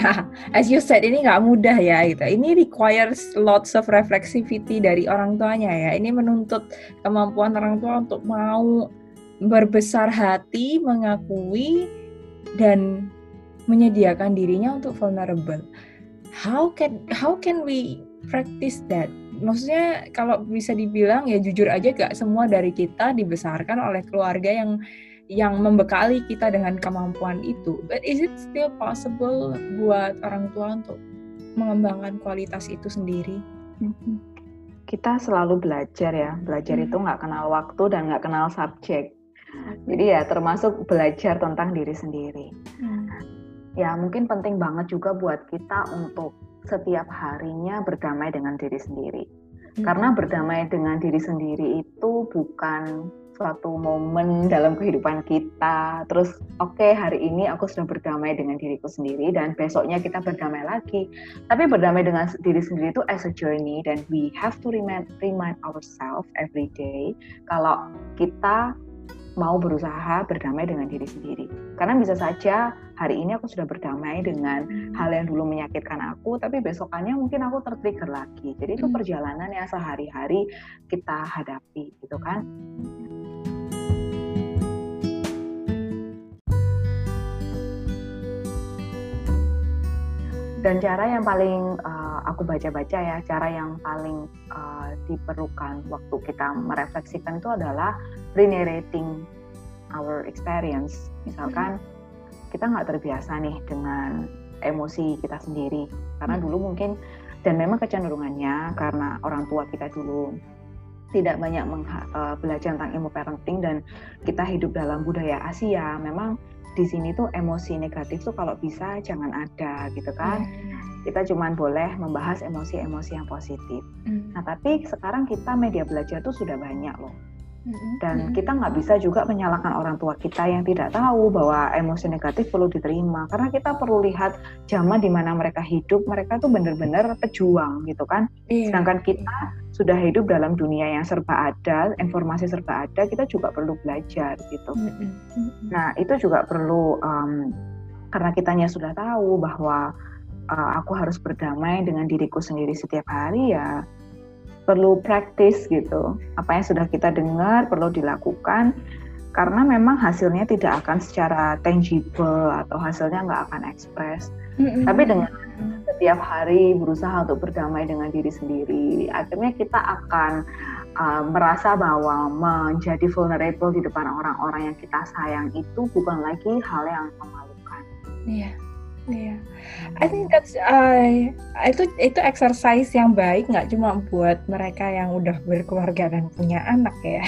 as you said, ini nggak mudah ya gitu. Ini requires lots of reflexivity dari orang tuanya ya. Ini menuntut kemampuan orang tua untuk mau berbesar hati, mengakui dan menyediakan dirinya untuk vulnerable. How can how can we practice that? Maksudnya kalau bisa dibilang ya jujur aja gak semua dari kita dibesarkan oleh keluarga yang yang membekali kita dengan kemampuan itu. But is it still possible buat orang tua untuk mengembangkan kualitas itu sendiri? Kita selalu belajar ya. Belajar hmm. itu nggak kenal waktu dan nggak kenal subjek. Jadi ya termasuk belajar tentang diri sendiri. Hmm. Ya mungkin penting banget juga buat kita untuk setiap harinya berdamai dengan diri sendiri. Hmm. Karena berdamai dengan diri sendiri itu bukan suatu momen dalam kehidupan kita. Terus oke okay, hari ini aku sudah berdamai dengan diriku sendiri dan besoknya kita berdamai lagi. Tapi berdamai dengan diri sendiri itu as a journey dan we have to remind, remind ourselves every day kalau kita mau berusaha berdamai dengan diri sendiri. Karena bisa saja hari ini aku sudah berdamai dengan hal yang dulu menyakitkan aku, tapi besokannya mungkin aku tertrigger lagi. Jadi itu perjalanan yang sehari-hari kita hadapi, gitu kan? Dan cara yang paling uh, aku baca-baca ya, cara yang paling uh, diperlukan waktu kita merefleksikan itu adalah re-narrating our experience. Misalkan kita nggak terbiasa nih dengan emosi kita sendiri, karena dulu mungkin, dan memang kecenderungannya karena orang tua kita dulu tidak banyak mengha- uh, belajar tentang ilmu parenting dan kita hidup dalam budaya Asia, memang di sini tuh emosi negatif tuh kalau bisa jangan ada gitu kan. Mm. Kita cuma boleh membahas emosi-emosi yang positif. Mm. Nah tapi sekarang kita media belajar tuh sudah banyak loh. Mm-hmm. Dan kita nggak bisa juga menyalahkan orang tua kita yang tidak tahu bahwa emosi negatif perlu diterima. Karena kita perlu lihat zaman di mana mereka hidup, mereka tuh benar-benar pejuang gitu kan. Yeah. Sedangkan kita sudah hidup dalam dunia yang serba ada, informasi serba ada, kita juga perlu belajar gitu. Mm-hmm. Nah itu juga perlu, um, karena kitanya sudah tahu bahwa uh, aku harus berdamai dengan diriku sendiri setiap hari ya, perlu praktis gitu. Apa yang sudah kita dengar perlu dilakukan, karena memang hasilnya tidak akan secara tangible atau hasilnya nggak akan ekspres. Mm-hmm. Tapi dengan setiap hari berusaha untuk berdamai dengan diri sendiri, akhirnya kita akan uh, merasa bahwa menjadi vulnerable di depan orang-orang yang kita sayang itu bukan lagi hal yang memalukan. Iya. Yeah. Iya, yeah. I think that's uh, itu itu exercise yang baik, nggak cuma buat mereka yang udah berkeluarga dan punya anak ya.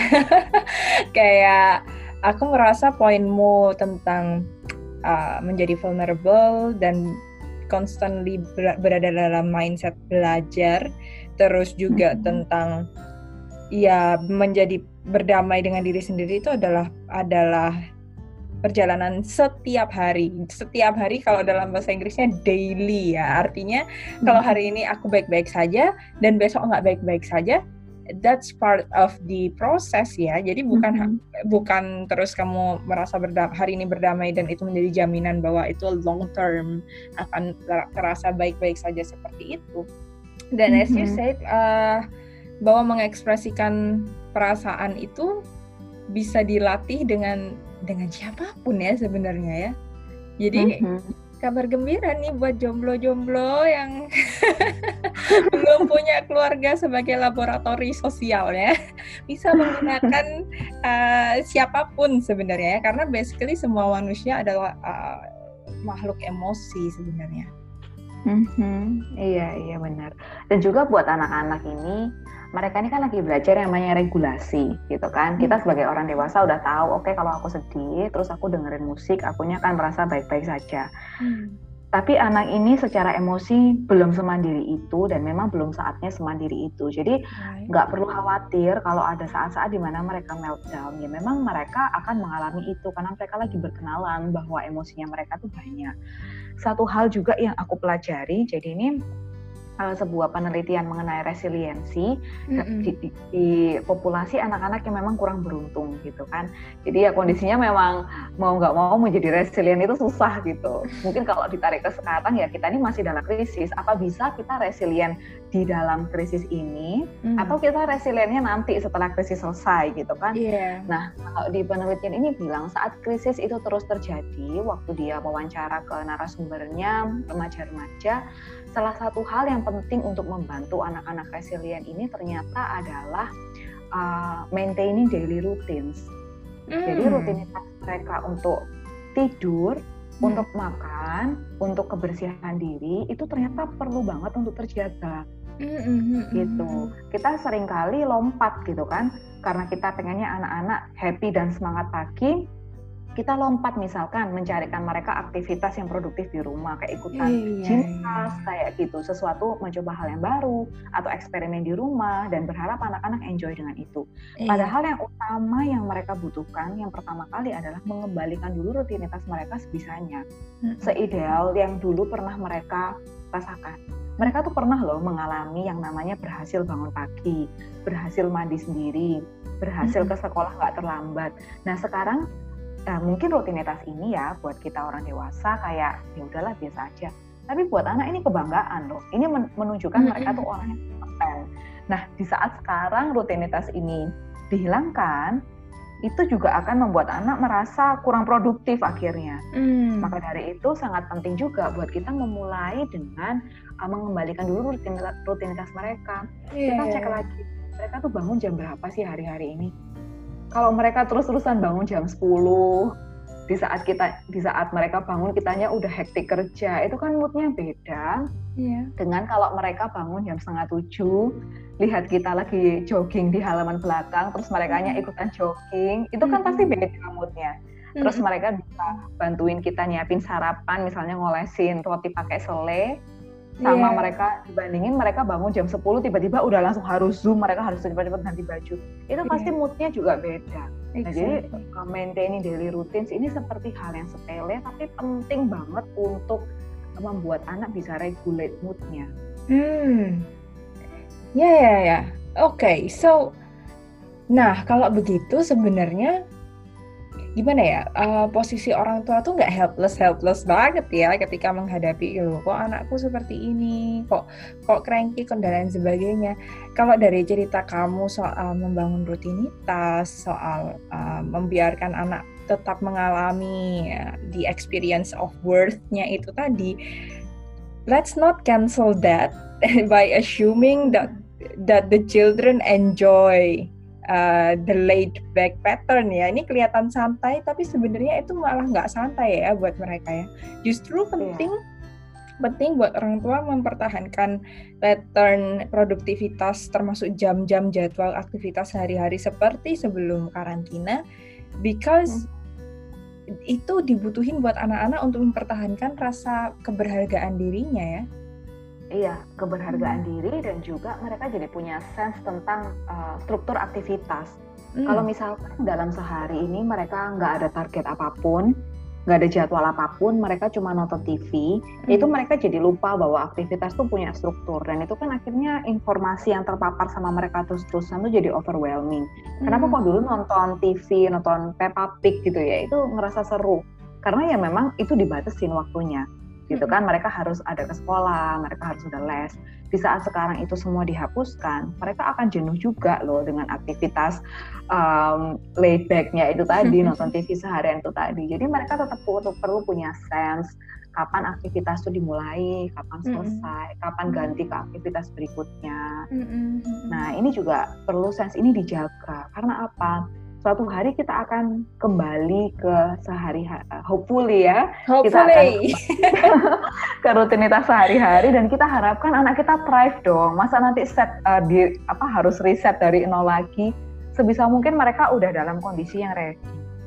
Kayak aku merasa poinmu tentang uh, menjadi vulnerable dan constantly ber- berada dalam mindset belajar, terus juga mm-hmm. tentang ya menjadi berdamai dengan diri sendiri itu adalah adalah perjalanan setiap hari. Setiap hari kalau dalam bahasa Inggrisnya daily ya. Artinya hmm. kalau hari ini aku baik-baik saja dan besok nggak baik-baik saja, that's part of the process ya. Jadi bukan hmm. bukan terus kamu merasa berdamai, hari ini berdamai dan itu menjadi jaminan bahwa itu long term akan terasa baik-baik saja seperti itu. Dan hmm. as you said, uh, bahwa mengekspresikan perasaan itu bisa dilatih dengan dengan siapapun ya sebenarnya ya. Jadi mm-hmm. kabar gembira nih buat jomblo-jomblo yang belum punya keluarga sebagai laboratori sosial ya. Bisa menggunakan uh, siapapun sebenarnya ya, karena basically semua manusia adalah uh, makhluk emosi sebenarnya. Mm-hmm. Iya, iya benar. Dan juga buat anak-anak ini, mereka ini kan lagi belajar yang namanya regulasi gitu kan. Kita sebagai orang dewasa udah tahu, oke okay, kalau aku sedih, terus aku dengerin musik, akunya kan merasa baik-baik saja. Hmm. Tapi anak ini secara emosi belum semandiri itu dan memang belum saatnya semandiri itu. Jadi nggak right. perlu khawatir kalau ada saat-saat di mana mereka meltdown. Ya memang mereka akan mengalami itu karena mereka lagi berkenalan bahwa emosinya mereka tuh banyak. Satu hal juga yang aku pelajari, jadi ini uh, sebuah penelitian mengenai resiliensi Mm-mm. di, di, di populasi anak-anak yang memang kurang beruntung gitu kan. Jadi ya kondisinya memang mau nggak mau menjadi resilient itu susah gitu. Mungkin kalau ditarik ke sekarang ya kita ini masih dalam krisis. Apa bisa kita resilient di dalam krisis ini mm. atau kita resilientnya nanti setelah krisis selesai gitu kan? Yeah. Nah kalau di penelitian ini bilang saat krisis itu terus terjadi, waktu dia wawancara ke narasumbernya remaja-remaja, salah satu hal yang penting untuk membantu anak-anak resilient ini ternyata adalah uh, maintaining daily routines. Mm. Jadi rutinitas mereka untuk tidur, mm. untuk makan, untuk kebersihan diri itu ternyata perlu banget untuk terjaga. Mm-hmm. Gitu. Kita seringkali lompat gitu kan, karena kita pengennya anak-anak happy dan semangat pagi. Kita lompat misalkan mencarikan mereka aktivitas yang produktif di rumah, kayak ikutan yeah, gym class, yeah. kayak gitu, sesuatu mencoba hal yang baru atau eksperimen di rumah dan berharap anak-anak enjoy dengan itu. Yeah. Padahal yang utama yang mereka butuhkan yang pertama kali adalah mengembalikan dulu rutinitas mereka sebisanya, mm-hmm. seideal yang dulu pernah mereka rasakan. Mereka tuh pernah loh mengalami yang namanya berhasil bangun pagi, berhasil mandi sendiri, berhasil mm-hmm. ke sekolah nggak terlambat. Nah sekarang Nah, mungkin rutinitas ini ya buat kita orang dewasa kayak ya udahlah biasa aja. Tapi buat anak ini kebanggaan loh. Ini menunjukkan mm-hmm. mereka tuh orang yang kompeten. Nah, di saat sekarang rutinitas ini dihilangkan, itu juga akan membuat anak merasa kurang produktif akhirnya. Mm. Maka dari itu sangat penting juga buat kita memulai dengan uh, mengembalikan dulu rutinitas, rutinitas mereka. Yeah. Kita cek lagi, mereka tuh bangun jam berapa sih hari-hari ini? Kalau mereka terus-terusan bangun jam sepuluh, di saat kita di saat mereka bangun kitanya udah hektik kerja, itu kan moodnya beda. Yeah. Dengan kalau mereka bangun jam setengah tujuh, lihat kita lagi jogging di halaman belakang, terus merekanya ikutan jogging, itu kan mm-hmm. pasti beda moodnya. Terus mm-hmm. mereka bisa bantuin kita nyiapin sarapan, misalnya ngolesin roti pakai selai. Sama yeah. mereka dibandingin mereka bangun jam sepuluh tiba-tiba udah langsung harus zoom, mereka harus cepat-cepat ganti baju. Itu pasti yeah. moodnya juga beda. Exactly. Nah, jadi maintaining daily routines ini seperti hal yang sepele tapi penting banget untuk membuat anak bisa regulate moodnya. Hmm. Ya ya ya. Oke, so nah kalau begitu sebenarnya gimana ya, uh, posisi orang tua tuh nggak helpless helpless banget ya ketika menghadapi gitu, kok anakku seperti ini, kok kok cranky dan lain sebagainya. Kalau dari cerita kamu soal membangun rutinitas, soal uh, membiarkan anak tetap mengalami uh, the experience of worth-nya itu tadi, let's not cancel that by assuming that that the children enjoy Uh, the laid back pattern ya. Ini kelihatan santai tapi sebenarnya itu malah nggak santai ya buat mereka ya. Justru penting yeah. penting buat orang tua mempertahankan pattern produktivitas termasuk jam-jam jadwal aktivitas sehari-hari seperti sebelum karantina, because hmm. itu dibutuhin buat anak-anak untuk mempertahankan rasa keberhargaan dirinya ya. Iya, keberhargaan hmm. diri dan juga mereka jadi punya sense tentang uh, struktur aktivitas. Hmm. Kalau misalkan dalam sehari ini mereka nggak ada target apapun, nggak ada jadwal apapun, mereka cuma nonton T V, hmm. itu mereka jadi lupa bahwa aktivitas tuh punya struktur. Dan itu kan akhirnya informasi yang terpapar sama mereka terus-terusan tuh jadi overwhelming. Hmm. Kenapa kok dulu nonton T V, nonton Peppa Pig gitu ya, itu ngerasa seru. Karena ya memang itu dibatasin waktunya. Gitu kan, mereka harus ada ke sekolah, mereka harus udah les. Di saat sekarang itu semua dihapuskan, mereka akan jenuh juga loh dengan aktivitas um, laid back-nya itu tadi, nonton T V seharian itu tadi. Jadi mereka tetap perlu, perlu punya sense kapan aktivitas itu dimulai, kapan selesai, mm-hmm. kapan ganti ke aktivitas berikutnya. Mm-hmm. Nah ini juga perlu sense ini dijaga, karena apa? Suatu hari kita akan kembali ke sehari, hopefully ya, hopefully. Kita akan ke rutinitas sehari-hari dan kita harapkan anak kita thrive dong. Masa nanti set uh, di apa harus reset dari nol lagi? Sebisa mungkin mereka udah dalam kondisi yang ready.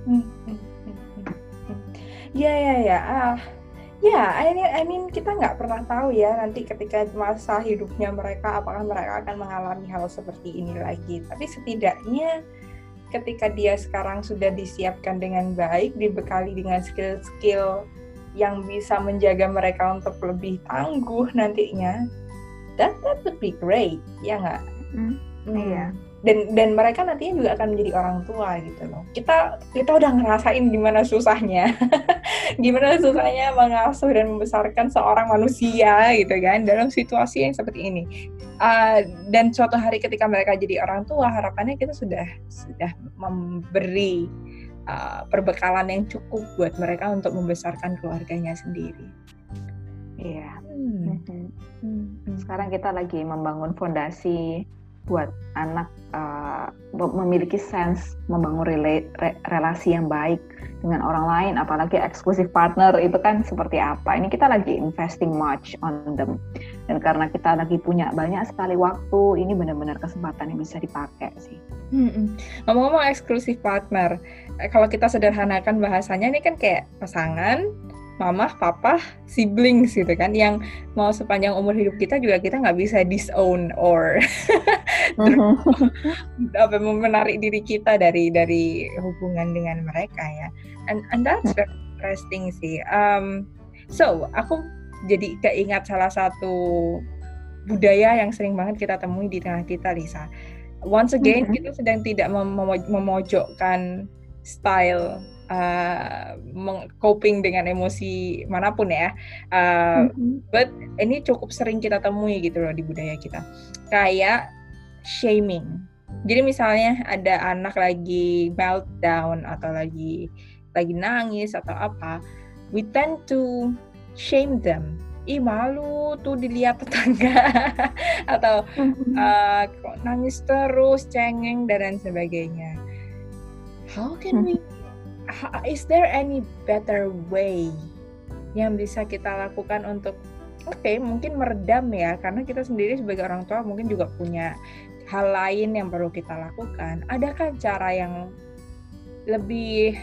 Ya ya ya. Ah. Ya, I mean, I mean kita nggak pernah tahu ya nanti ketika masa hidupnya mereka apakah mereka akan mengalami hal seperti ini lagi. Tapi setidaknya ketika dia sekarang sudah disiapkan dengan baik, dibekali dengan skill-skill yang bisa menjaga mereka untuk lebih tangguh nantinya, that that would be great, ya nggak? Mm, hmm. Iya. Dan dan mereka nantinya juga akan menjadi orang tua gitu loh. Kita kita udah ngerasain gimana susahnya, gimana susahnya mengasuh dan membesarkan seorang manusia gitu kan dalam situasi yang seperti ini. Uh, dan suatu hari ketika mereka jadi orang tua, harapannya kita sudah sudah memberi uh, perbekalan yang cukup buat mereka untuk membesarkan keluarganya sendiri. Iya. Hmm. Hmm. Sekarang kita lagi membangun fondasi buat anak uh, memiliki sense membangun rela- re- relasi yang baik dengan orang lain, apalagi exclusive partner itu kan seperti apa. Ini kita lagi investing much on them, dan karena kita lagi punya banyak sekali waktu, ini benar-benar kesempatan yang bisa dipakai sih. Hmm. Ngomong-ngomong exclusive partner, kalau kita sederhanakan bahasanya ini kan kayak pasangan, mama, papa, siblings gitu kan, yang mau sepanjang umur hidup kita juga kita nggak bisa disown or apa menarik diri kita dari dari hubungan dengan mereka ya. And and that's very interesting sih. Um, so aku jadi keingat salah satu budaya yang sering banget kita temui di tengah kita, Lisa. Once again, mm-hmm. kita sedang tidak mem- memojokkan style Uh, coping dengan emosi manapun ya, uh, mm-hmm. but ini cukup sering kita temui gitu loh di budaya kita, kayak shaming. Jadi misalnya ada anak lagi meltdown atau lagi lagi nangis atau apa, we tend to shame them. Ih, malu tuh dilihat tetangga atau mm-hmm. uh, kok nangis terus, cengeng dan lain sebagainya. How can mm-hmm. we Is there any better way yang bisa kita lakukan untuk oke okay, mungkin meredam ya, karena kita sendiri sebagai orang tua mungkin juga punya hal lain yang perlu kita lakukan. Adakah cara yang lebih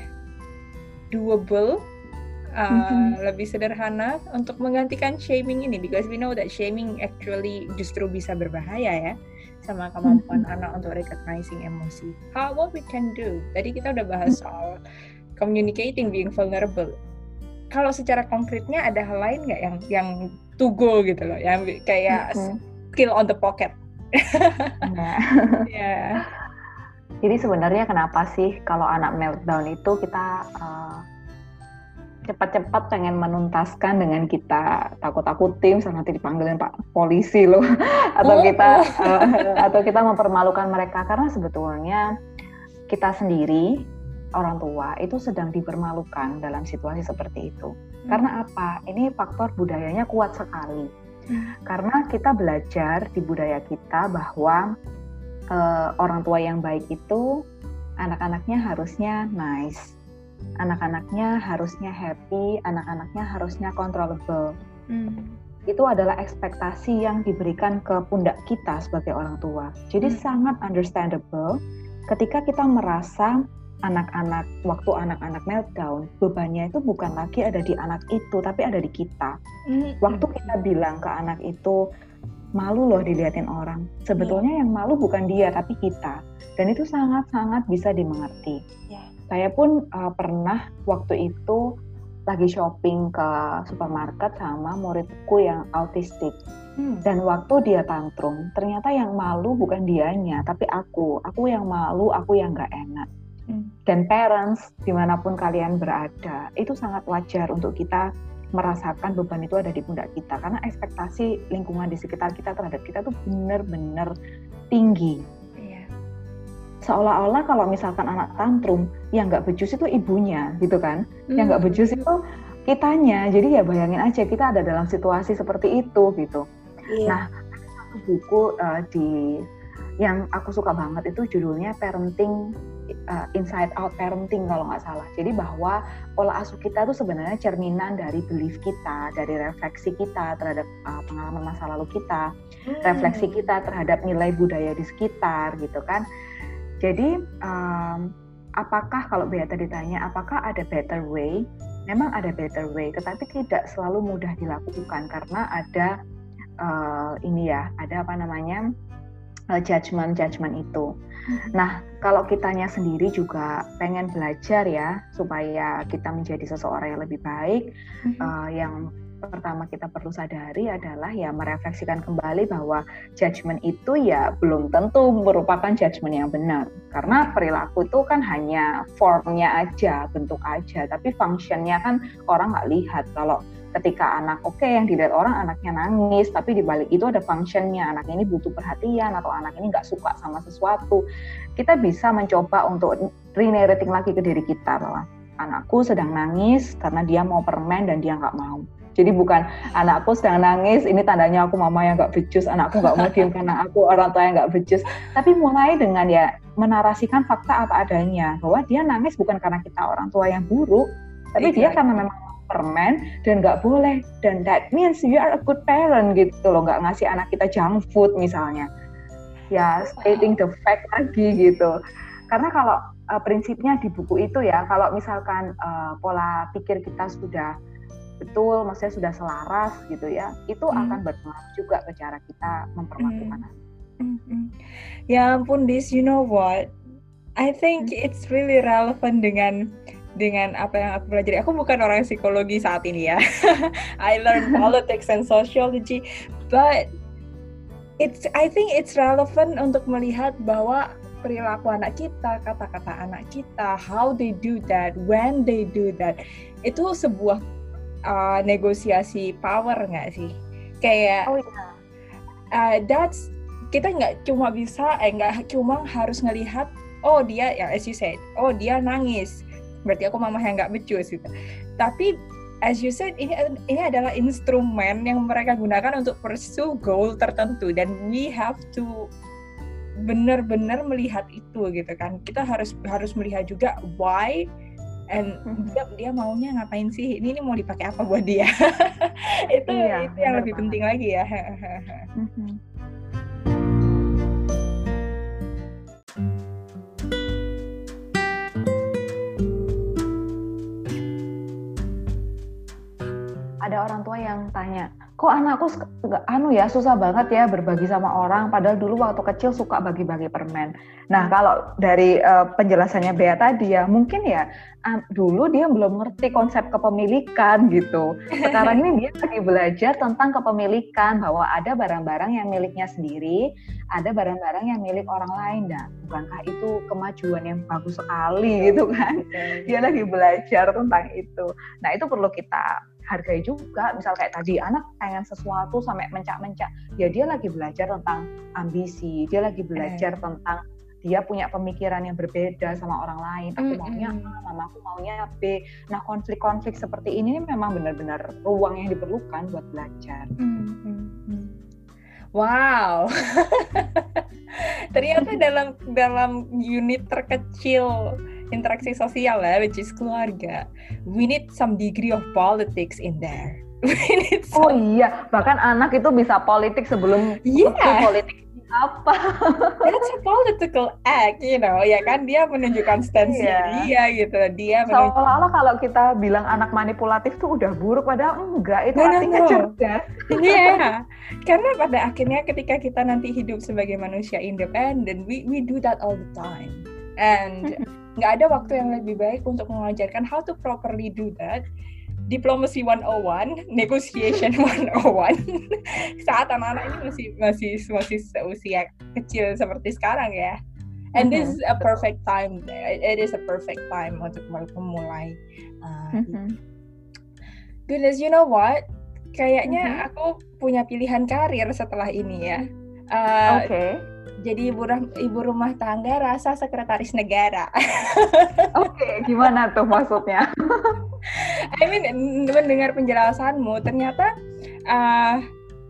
doable, uh, mm-hmm. lebih sederhana untuk menggantikan shaming ini? Because we know that shaming actually justru bisa berbahaya ya sama kemampuan mm-hmm. anak untuk recognizing emosi. How what we can do? Tadi kita udah bahas mm-hmm. soal communicating, being vulnerable. Kalau secara konkretnya ada hal lain nggak yang yang to go gitu loh, yang kayak mm-hmm. skill on the pocket? Nah. yeah. Jadi sebenarnya kenapa sih kalau anak meltdown itu kita uh, cepat-cepat pengen menuntaskan dengan kita takut-takutin, misalnya nanti dipanggilin Pak polisi loh, atau oh. kita uh, atau kita mempermalukan mereka, karena sebetulnya kita sendiri orang tua itu sedang dipermalukan dalam situasi seperti itu. Hmm. Karena apa? Ini faktor budayanya kuat sekali. Hmm. Karena kita belajar di budaya kita bahwa uh, orang tua yang baik itu anak-anaknya harusnya nice. Anak-anaknya harusnya happy, anak-anaknya harusnya controllable. Hmm. Itu adalah ekspektasi yang diberikan ke pundak kita sebagai orang tua. Jadi hmm. sangat understandable ketika kita merasa anak-anak, waktu anak-anak meltdown, bebannya itu bukan lagi ada di anak itu, tapi ada di kita. Hmm. Waktu kita bilang ke anak itu, malu loh dilihatin orang. Sebetulnya hmm. yang malu bukan dia, tapi kita. Dan itu sangat-sangat bisa dimengerti. Yeah. Saya pun uh, pernah waktu itu lagi shopping ke supermarket sama muridku yang autistik. Hmm. Dan waktu dia tantrum, ternyata yang malu bukan dianya, tapi aku. Aku yang malu, aku yang gak enak. Hmm. Dan parents, dimanapun kalian berada, itu sangat wajar untuk kita merasakan beban itu ada di pundak kita. Karena ekspektasi lingkungan di sekitar kita terhadap kita tuh benar-benar tinggi. Seolah-olah kalau misalkan anak tantrum, yang nggak becus itu ibunya, gitu kan? Hmm. Yang nggak becus itu kitanya. Jadi ya bayangin aja kita ada dalam situasi seperti itu, gitu. Yeah. Nah, satu buku uh, di yang aku suka banget itu judulnya Parenting uh, Inside Out Parenting kalau nggak salah. Jadi bahwa pola asuh kita itu sebenarnya cerminan dari belief kita, dari refleksi kita terhadap uh, pengalaman masa lalu kita, hmm. refleksi kita terhadap nilai budaya di sekitar, gitu kan? Jadi, um, apakah kalau Beata ditanya, apakah ada better way? Memang ada better way, tetapi tidak selalu mudah dilakukan karena ada uh, ini ya, ada apa namanya uh, judgment-judgment itu. Mm-hmm. Nah, kalau kitanya sendiri juga pengen belajar ya, supaya kita menjadi seseorang yang lebih baik, mm-hmm. uh, yang pertama kita perlu sadari adalah ya merefleksikan kembali bahwa judgement itu ya belum tentu merupakan judgement yang benar. Karena perilaku itu kan hanya formnya aja, bentuk aja, tapi functionnya kan orang nggak lihat. Kalau ketika anak oke okay, yang dilihat orang anaknya nangis, tapi di balik itu ada functionnya, anak ini butuh perhatian atau anak ini nggak suka sama sesuatu. Kita bisa mencoba untuk re-narrating lagi ke diri kita bahwa anakku sedang nangis karena dia mau permen dan dia nggak mau. Jadi bukan anakku sedang nangis, ini tandanya aku mama yang nggak becus, anakku nggak mau diem karena aku orang tua yang nggak becus. Tapi mulai dengan ya menarasikan fakta apa adanya, bahwa dia nangis bukan karena kita orang tua yang buruk, tapi exactly. Dia karena memang permen dan nggak boleh. Dan that means you are a good parent gitu loh, nggak ngasih anak kita junk food misalnya. Ya stating the fact lagi gitu. Karena kalau uh, prinsipnya di buku itu ya, kalau misalkan uh, pola pikir kita sudah betul, maksudnya sudah selaras gitu ya, itu hmm. akan berpengaruh juga ke cara kita memperlakukan anak. Hmm. Hmm. Ya ampun, Dis, you know what? I think hmm. it's really relevant dengan dengan apa yang aku pelajari. Aku bukan orang psikologi saat ini ya. I learned politics and sociology, but it's I think it's relevant untuk melihat bahwa perilaku anak kita, kata-kata anak kita, how they do that, when they do that, itu sebuah uh, negosiasi power nggak sih? Kayak, oh, yeah. uh, that's kita nggak cuma bisa, eh nggak cuma harus ngelihat, oh dia, ya as you said, oh dia nangis, berarti aku mama yang nggak becus gitu. Tapi as you said, ini ini adalah instrumen yang mereka gunakan untuk pursue goal tertentu, dan we have to benar-benar melihat itu gitu kan. Kita harus harus melihat juga why and dia dia maunya ngapain sih, ini, ini mau dipakai apa buat dia. itu iya, itu yang lebih banget. Penting lagi ya. Ada orang tua yang tanya, kok anakku anu ya susah banget ya berbagi sama orang, padahal dulu waktu kecil suka bagi-bagi permen. Nah kalau dari uh, penjelasannya Bea tadi ya, mungkin ya uh, dulu dia belum ngerti konsep kepemilikan gitu. Sekarang ini dia lagi belajar tentang kepemilikan, bahwa ada barang-barang yang miliknya sendiri, ada barang-barang yang milik orang lain. Nah, bukankah itu kemajuan yang bagus sekali gitu kan? Dia lagi belajar tentang itu. Nah itu perlu kita hargai juga. Misal kayak tadi anak pengen sesuatu sampai mencak-mencak, ya dia lagi belajar tentang ambisi, dia lagi belajar mm. tentang dia punya pemikiran yang berbeda sama orang lain. Aku mm-hmm. maunya A, mamaku maunya B. Nah konflik-konflik seperti ini memang benar-benar ruang yang diperlukan buat belajar. Mm-hmm. Wow. Ternyata dalam dalam unit terkecil interaksi sosial ya, which is keluarga, we need some degree of politics in there. We need some... Oh iya, bahkan anak itu bisa politik sebelum yeah. politik apa. That's a political act, you know, ya kan, dia menunjukkan stance-nya yeah. dia gitu, dia menunjuk... seolah-olah kalau kita bilang anak manipulatif tuh udah buruk, padahal enggak, itu no, artinya no, no. cerdas. Iya, yeah. Karena pada akhirnya ketika kita nanti hidup sebagai manusia independen, we we do that all the time, and nggak ada waktu yang lebih baik untuk mengajarkan how to properly do that. Diplomacy one oh one, negotiation one oh one. Saat anak-anak ini masih masih masih seusia kecil seperti sekarang ya. And mm-hmm. this is a perfect time. It is a perfect time untuk memulai. Uh, mm-hmm. Goodness, you know what? Kayaknya mm-hmm. aku punya pilihan karir setelah ini ya. Uh, Oke. Okay. Jadi ibu, ibu rumah tangga rasa sekretaris negara. Oke, okay, gimana tuh maksudnya? I mean, mendengar penjelasanmu, ternyata uh,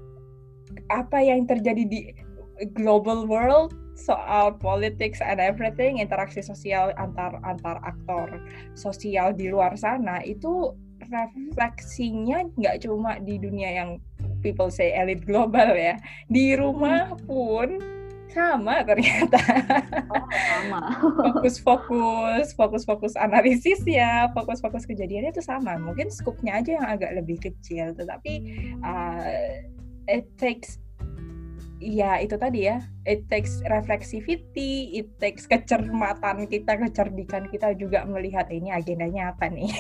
apa yang terjadi di global world soal politics and everything, interaksi sosial antar antar aktor sosial di luar sana, itu refleksinya nggak cuma di dunia yang people say elite global ya, di rumah pun sama ternyata. Oh, sama. Fokus-fokus, fokus-fokus analisisnya, fokus-fokus kejadiannya itu sama. Mungkin skupnya aja yang agak lebih kecil, tetapi uh, it takes ya itu tadi ya, it takes reflexivity, it takes kecermatan kita, kecerdikan kita juga melihat ini agendanya apa nih.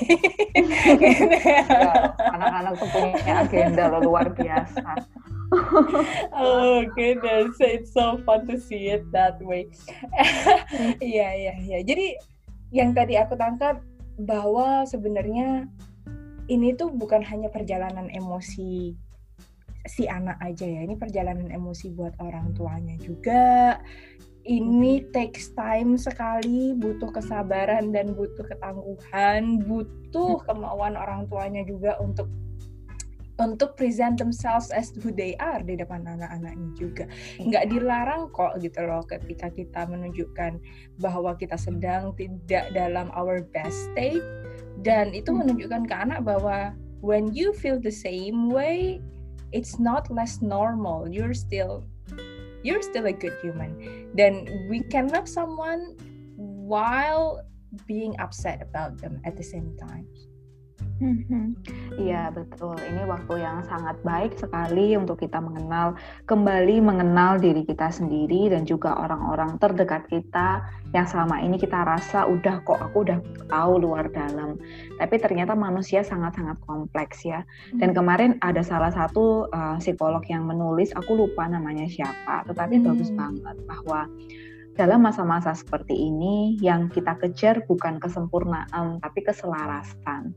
Ya, anak-anak tuh punya agenda loh, luar biasa. Oh goodness, it's so fun to see it that way. Iya, iya, iya. Jadi yang tadi aku tangkap bahwa sebenarnya ini tuh bukan hanya perjalanan emosi si anak aja ya, ini perjalanan emosi buat orang tuanya juga. Ini takes time sekali, butuh kesabaran dan butuh ketangguhan, butuh kemauan orang tuanya juga untuk untuk present themselves as who they are di depan anak-anaknya juga. Nggak dilarang kok gitu loh ketika kita menunjukkan bahwa kita sedang tidak dalam our best state, dan itu menunjukkan ke anak bahwa when you feel the same way, it's not less normal. You're still you're still a good human. Then we can love someone while being upset about them at the same time. Iya, betul. Ini waktu yang sangat baik sekali untuk kita mengenal, kembali mengenal diri kita sendiri dan juga orang-orang terdekat kita yang selama ini kita rasa udah kok aku udah tahu luar dalam. Tapi ternyata manusia sangat-sangat kompleks ya. Dan kemarin ada salah satu uh, psikolog yang menulis, aku lupa namanya siapa, tetapi hmm. bagus banget bahwa dalam masa-masa seperti ini yang kita kejar bukan kesempurnaan tapi keselarasan.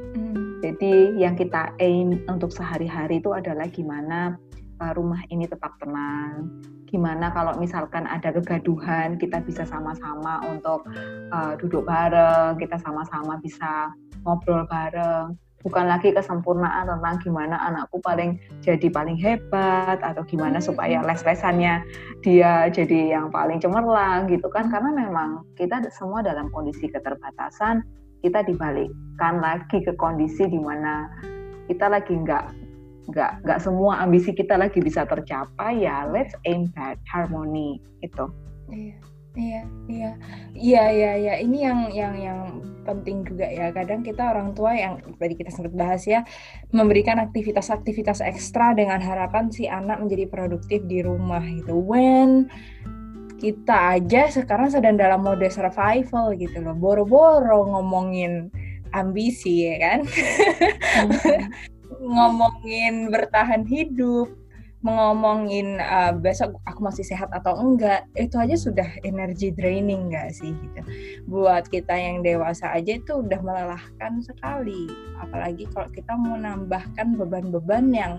Jadi yang kita aim untuk sehari-hari itu adalah gimana uh, rumah ini tetap tenang, gimana kalau misalkan ada kegaduhan kita bisa sama-sama untuk uh, duduk bareng, kita sama-sama bisa ngobrol bareng. Bukan lagi kesempurnaan tentang gimana anakku paling jadi paling hebat atau gimana supaya les-lesannya dia jadi yang paling cemerlang gitu kan, karena memang kita semua dalam kondisi keterbatasan. Kita dibalikkan lagi ke kondisi di mana kita lagi nggak nggak nggak semua ambisi kita lagi bisa tercapai, ya let's aim that harmony itu. Iya, iya, iya, iya, iya, iya. Ini yang yang yang penting juga ya. Kadang kita orang tua yang tadi kita sempat bahas ya, memberikan aktivitas-aktivitas ekstra dengan harapan si anak menjadi produktif di rumah gitu. When kita aja sekarang sedang dalam mode survival gitu loh, boro-boro ngomongin ambisi ya kan, hmm. ngomongin bertahan hidup, ngomongin uh, besok aku masih sehat atau enggak, itu aja sudah energy draining nggak sih gitu. Buat kita yang dewasa aja itu udah melelahkan sekali, apalagi kalau kita mau nambahkan beban-beban yang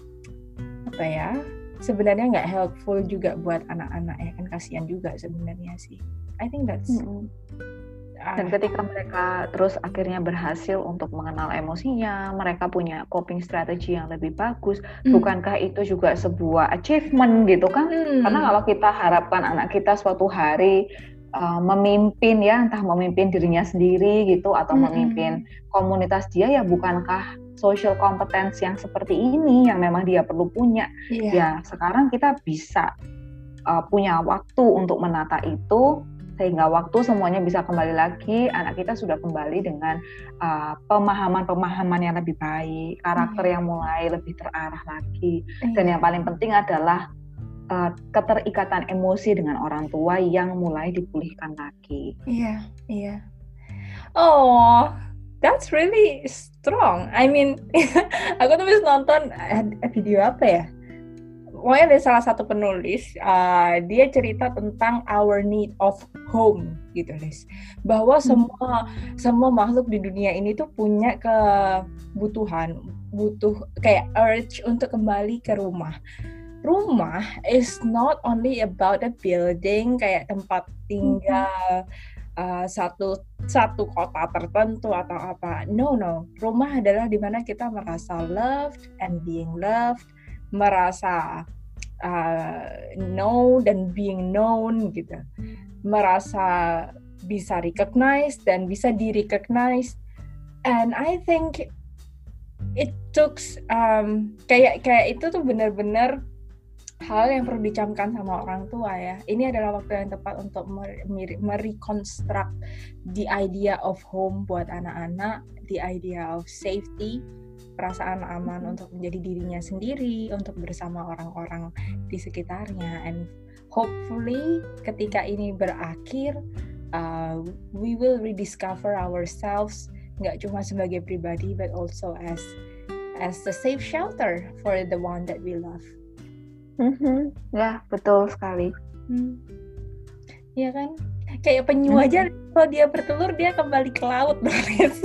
apa ya, sebenarnya nggak helpful juga buat anak-anak ya kan, kasihan juga sebenarnya sih. I think that's hmm. Dan ketika mereka terus akhirnya berhasil untuk mengenal emosinya, mereka punya coping strategy yang lebih bagus, hmm. bukankah itu juga sebuah achievement gitu kan? Hmm. Karena kalau kita harapkan anak kita suatu hari uh, memimpin ya, entah memimpin dirinya sendiri gitu atau hmm. memimpin komunitas dia, ya bukankah social competence yang seperti ini yang memang dia perlu punya. Yeah. Ya sekarang kita bisa uh, punya waktu untuk menata itu, sehingga waktu semuanya bisa kembali lagi, anak kita sudah kembali dengan uh, pemahaman-pemahaman yang lebih baik, karakter yeah. yang mulai lebih terarah lagi. Yeah. Dan yang paling penting adalah uh, keterikatan emosi dengan orang tua yang mulai dipulihkan lagi. Iya, yeah, iya. Yeah. Oh, that's really strong. I mean, aku tuh bisa nonton video apa ya? Pokoknya ada salah satu penulis, uh, dia cerita tentang our need of home, gitu, Liz. Bahwa semua hmm. semua makhluk di dunia ini tuh punya kebutuhan, butuh kayak urge untuk kembali ke rumah. Rumah is not only about a building, kayak tempat tinggal. Hmm. Uh, satu satu kota tertentu atau apa. No, no. Rumah adalah di mana kita merasa loved and being loved, merasa uh, know dan being known gitu, merasa bisa recognize dan bisa di-recognize. And I think it took um, kayak kayak itu tuh benar-benar hal yang perlu dicamkan sama orang tua ya. Ini adalah waktu yang tepat untuk mereconstruct the idea of home buat anak-anak, the idea of safety, perasaan aman Mhm. untuk menjadi dirinya sendiri, untuk bersama orang-orang di sekitarnya. And hopefully ketika ini berakhir, uh, we will rediscover ourselves, nggak cuma sebagai pribadi, but also as as a safe shelter for the one that we love. Mhm. Ya, betul sekali. Hmm. Iya kan? Kayak penyu aja, kalau dia bertelur dia kembali ke laut, Doris.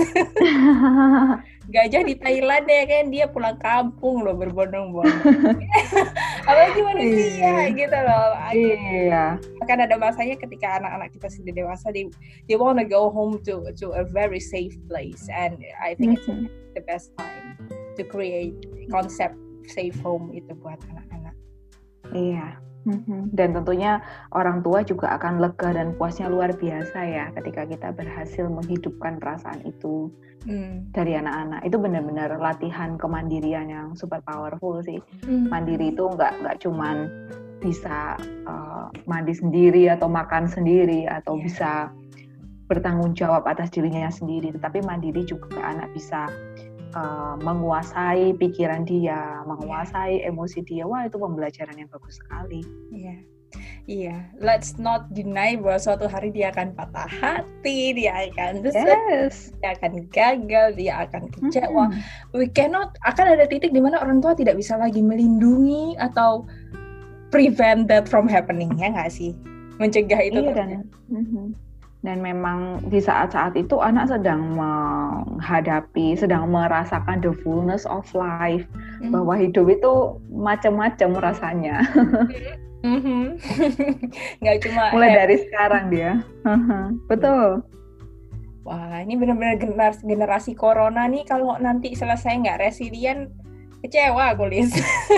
Gajah di Thailand ya kan, dia pulang kampung loh berbondong-bondong. Apalagi manusia Iya. gitu loh. Iya. Akan ada masanya ketika anak-anak kita sudah dewasa, they they want to go home to to a very safe place, and I think it's Mhm. the best time to create concept safe home itu buat anak-anak. Iya. Mhm. Dan tentunya orang tua juga akan lega dan puasnya luar biasa ya ketika kita berhasil menghidupkan perasaan itu Hmm. dari anak-anak. Itu benar-benar latihan kemandirian yang super powerful sih. Hmm. Mandiri itu nggak nggak cuman bisa uh, mandi sendiri atau makan sendiri atau Yeah. bisa bertanggung jawab atas dirinya sendiri, tetapi mandiri juga anak bisa uh, menguasai pikiran dia, menguasai emosi dia. Wah, itu pembelajaran yang bagus sekali. Iya, iya. Let's not deny bahwa suatu hari dia akan patah hati, dia akan bersedih, Yes. dia akan gagal, dia akan kecewa. Mhm. We cannot, akan ada titik di mana orang tua tidak bisa lagi melindungi atau prevent that from happening, ya nggak sih? Mencegah itu Iya, terjadi. dan mhm. dan memang di saat-saat itu anak sedang menghadapi, sedang merasakan the fullness of life, Hmm. bahwa hidup itu macam-macam rasanya. Mhm. Nggak cuma Mulai happy. dari sekarang dia. Mhm. Betul. Wah, ini benar-benar generasi, generasi corona nih, kalau nanti selesai nggak resilient, kecewa aku, Liz.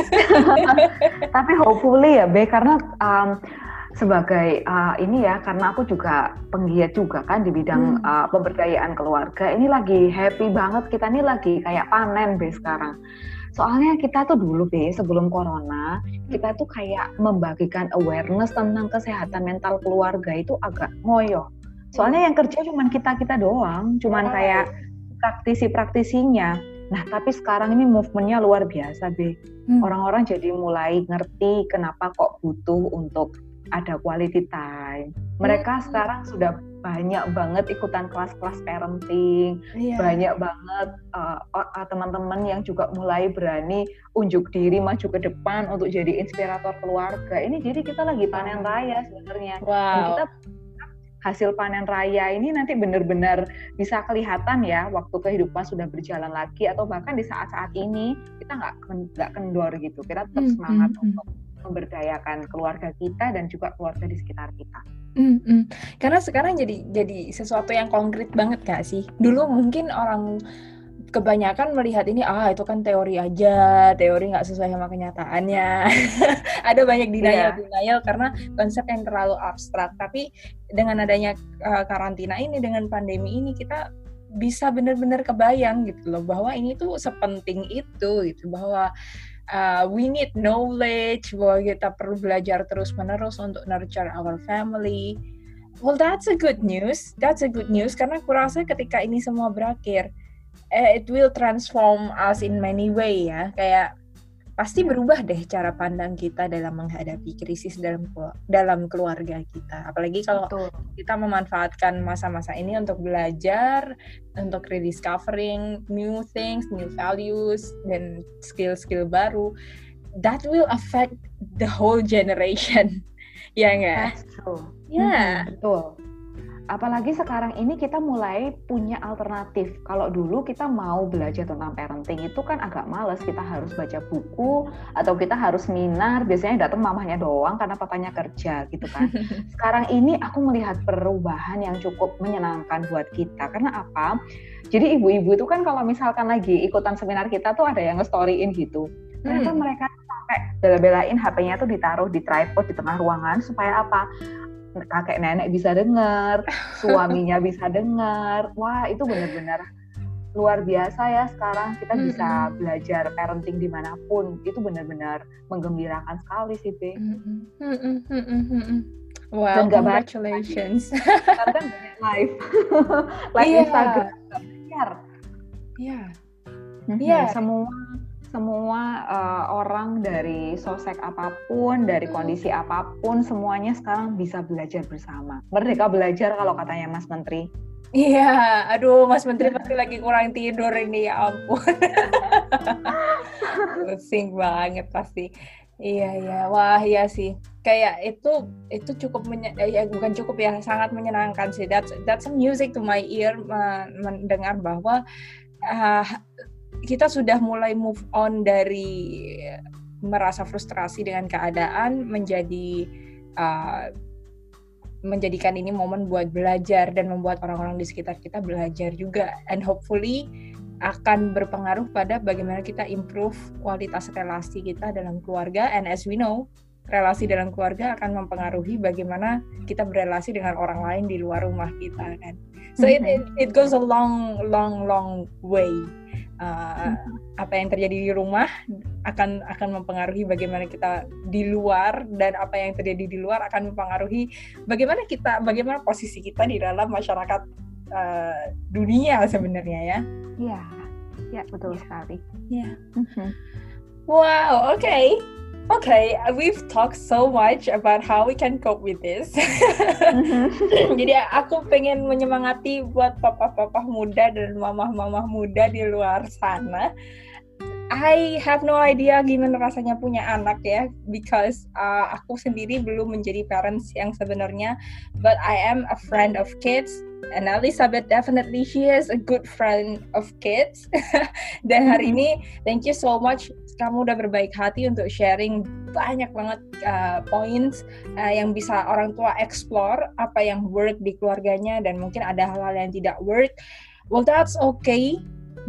Tapi hopefully ya, Be, karena um, sebagai uh, ini ya, karena aku juga penggiat juga kan di bidang Hmm. uh, pemberdayaan keluarga. Ini lagi happy banget, kita ini lagi kayak panen, Be, sekarang. Soalnya kita tuh dulu, Be, sebelum corona, kita tuh kayak membagikan awareness tentang kesehatan mental keluarga itu agak ngoyo. Soalnya yang kerja cuman kita-kita doang, cuman kayak praktisi-praktisinya. Nah, tapi sekarang ini movementnya luar biasa, Be. Hmm. Orang-orang jadi mulai ngerti kenapa kok butuh untuk ada quality time. Mereka Hmm. sekarang sudah banyak banget ikutan kelas-kelas parenting, Iya. banyak banget uh, uh, teman-teman yang juga mulai berani unjuk diri maju ke depan untuk jadi inspirator keluarga. Ini jadi kita lagi panen raya sebenarnya. Dan Wow. kita hasil panen raya ini nanti benar-benar bisa kelihatan ya waktu kehidupan sudah berjalan lagi, atau bahkan di saat-saat ini kita nggak nggak kendor gitu, kita tetap Hmm, semangat hmm, untuk memberdayakan keluarga kita dan juga keluarga di sekitar kita. Hmm, hmm. Karena sekarang jadi jadi sesuatu yang konkret banget gak sih? Dulu mungkin orang kebanyakan melihat ini, ah itu kan teori aja, teori nggak sesuai sama kenyataannya. Ada banyak denial-denial karena konsep yang terlalu abstrak. Tapi dengan adanya uh, karantina ini, dengan pandemi ini, kita bisa benar-benar kebayang gitu loh, bahwa ini tuh sepenting itu gitu, bahwa uh, we need knowledge, bahwa kita perlu belajar terus-menerus untuk nurture our family. Well, that's a good news. That's a good news karena aku rasa ketika ini semua berakhir, eh, it will transform us in many way ya. Kayak pasti berubah deh cara pandang kita dalam menghadapi krisis dalam dalam keluarga kita. Apalagi kalau Betul. kita memanfaatkan masa-masa ini untuk belajar, untuk rediscovering new things, new values, dan skill-skill baru. That will affect the whole generation. Ya nggak? That's true. Ya. Yeah. Hmm, betul. Apalagi sekarang ini kita mulai punya alternatif. Kalau dulu kita mau belajar tentang parenting itu kan agak males, kita harus baca buku atau kita harus seminar, biasanya datang mamahnya doang karena papanya kerja gitu kan. Sekarang ini aku melihat perubahan yang cukup menyenangkan buat kita. Karena apa? Jadi ibu-ibu itu kan kalau misalkan lagi ikutan seminar kita tuh ada yang nge-storyin gitu. Ternyata hmm. mereka sampai bela-belain H P-nya tuh ditaruh di tripod di tengah ruangan supaya apa? Kakek nenek bisa dengar, suaminya bisa dengar. Wah, itu benar-benar luar biasa ya sekarang kita mm-hmm. bisa belajar parenting dimanapun. Itu benar-benar menggembirakan sekali sih, Be. Mm-hmm. Mm-hmm. Wow, dan congratulations. Karena kan banyak live, live yeah. Instagram, nggak bayar. Iya. Mm-hmm. Yeah. Semua semua uh, orang dari sosek apapun, dari kondisi apapun, semuanya sekarang bisa belajar bersama. Merdeka belajar kalau katanya Mas Menteri. Iya, aduh Mas Menteri pasti lagi kurang tidur ini, ya ampun. Pusing banget pasti. Iya iya, wah iya sih. Kayak itu itu cukup menye- ya bukan cukup ya, sangat menyenangkan sih. That's that's music to my ear, mendengar bahwa uh, kita sudah mulai move on dari merasa frustrasi dengan keadaan menjadi uh, menjadikan ini momen buat belajar dan membuat orang-orang di sekitar kita belajar juga, and hopefully akan berpengaruh pada bagaimana kita improve kualitas relasi kita dalam keluarga. And as we know, relasi dalam keluarga akan mempengaruhi bagaimana kita berrelasi dengan orang lain di luar rumah kita kan. So it it, it goes a long long long way. Uh, apa yang terjadi di rumah akan akan mempengaruhi bagaimana kita di luar, dan apa yang terjadi di luar akan mempengaruhi bagaimana kita bagaimana posisi kita di dalam masyarakat uh, dunia sebenarnya ya. Iya, ya betul sekali. Iya. Yeah. Wow, okay. Okay, we've talked so much about how we can cope with this. Jadi aku pengen menyemangati buat papa-papa muda dan mama-mama muda di luar sana. I have no idea gimana rasanya punya anak ya, because uh, aku sendiri belum menjadi parents yang sebenarnya, but I am a friend of kids, and Elizabeth definitely she is a good friend of kids. Dan hari ini thank you so much, kamu udah berbaik hati untuk sharing banyak banget uh, points uh, yang bisa orang tua explore apa yang work di keluarganya, dan mungkin ada hal-hal yang tidak work. Well, that's okay.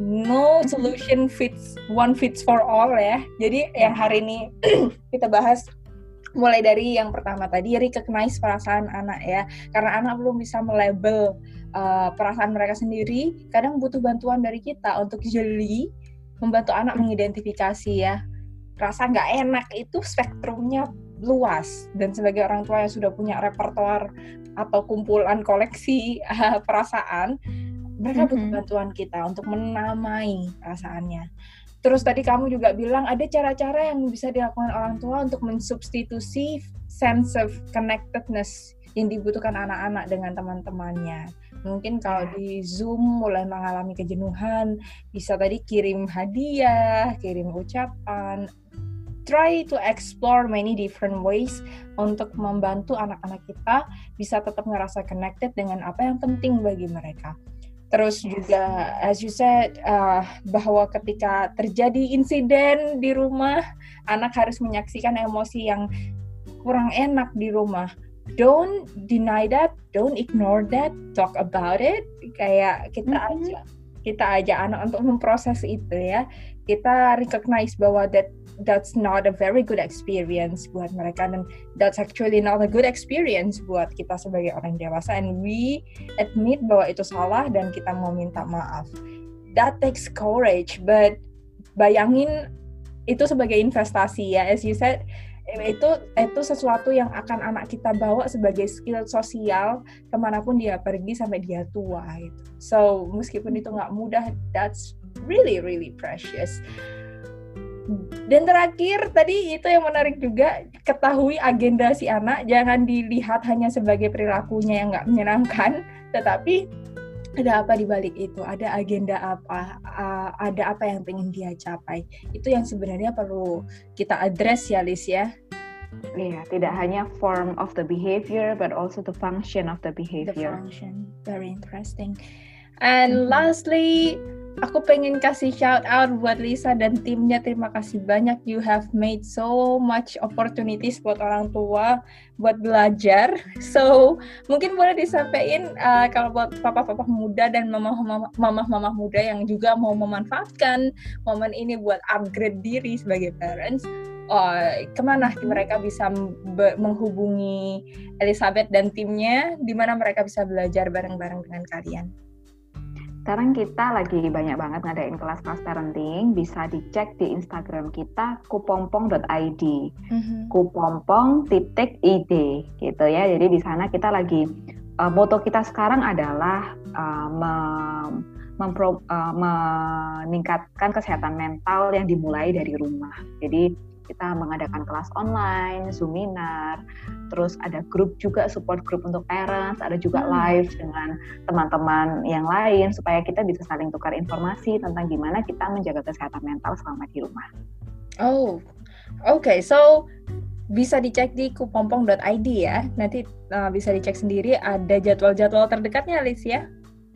No solution fits one fits for all ya. Jadi yang hari ini kita bahas mulai dari yang pertama tadi, recognize perasaan anak ya. Karena anak belum bisa melabel uh, perasaan mereka sendiri, kadang butuh bantuan dari kita untuk jeli membantu anak mengidentifikasi ya. Rasa nggak enak itu spektrumnya luas, dan sebagai orang tua yang sudah punya repertoire atau kumpulan koleksi uh, perasaan, mereka butuh bantuan kita untuk menamai perasaannya. Terus tadi kamu juga bilang ada cara-cara yang bisa dilakukan orang tua untuk mensubstitusi sense of connectedness yang dibutuhkan anak-anak dengan teman-temannya. Mungkin kalau di Zoom mulai mengalami kejenuhan, bisa tadi kirim hadiah, kirim ucapan. Try to explore many different ways untuk membantu anak-anak kita bisa tetap ngerasa connected dengan apa yang penting bagi mereka. Terus juga, as you said, uh, bahwa ketika terjadi insiden di rumah, anak harus menyaksikan emosi yang kurang enak di rumah. Don't deny that, don't ignore that, talk about it. Kayak kita mm-hmm. aja, kita aja anak untuk memproses itu ya. Kita recognize bahwa that that's not a very good experience buat mereka, dan that's actually not a good experience buat kita sebagai orang dewasa, and we admit bahwa itu salah dan kita mau minta maaf. That takes courage, but bayangin itu sebagai investasi ya, as you said, itu itu sesuatu yang akan anak kita bawa sebagai skill sosial kemanapun dia pergi sampai dia tua gitu. So meskipun itu nggak mudah, that's really really precious. Dan terakhir tadi itu yang menarik juga, ketahui agenda si anak, jangan dilihat hanya sebagai perilakunya yang nggak menyenangkan, tetapi ada apa di balik itu, ada agenda apa, uh, ada apa yang pengen dia capai. Itu yang sebenarnya perlu kita address ya, Liz ya. Iya, tidak hanya form of the behavior, but also the function of the behavior. The function, very interesting. And mm-hmm. lastly, aku pengen kasih shout out buat Lisa dan timnya. Terima kasih banyak, you have made so much opportunities buat orang tua buat belajar. So mungkin boleh disampaikan uh, kalau buat papa-papa muda dan mama-mama muda yang juga mau memanfaatkan momen ini buat upgrade diri sebagai parents, uh, kemana mereka bisa be- menghubungi Elizabeth dan timnya, di mana mereka bisa belajar bareng-bareng dengan kalian. Sekarang kita lagi banyak banget ngadain kelas-kelas parenting, bisa dicek di Instagram kita kupompong dot i d, mm-hmm. kupompong titik id gitu ya. Jadi di sana kita lagi uh, moto kita sekarang adalah uh, mem- mempro, uh, meningkatkan kesehatan mental yang dimulai dari rumah. Jadi kita mengadakan kelas online, Zoominar, terus ada grup juga, support group untuk parents, ada juga hmm. live dengan teman-teman yang lain supaya kita bisa saling tukar informasi tentang gimana kita menjaga kesehatan mental selama di rumah. Oh, oke. Okay. So, bisa dicek di kupompong dot i d ya. Nanti uh, bisa dicek sendiri, ada jadwal-jadwal terdekatnya, Liz ya?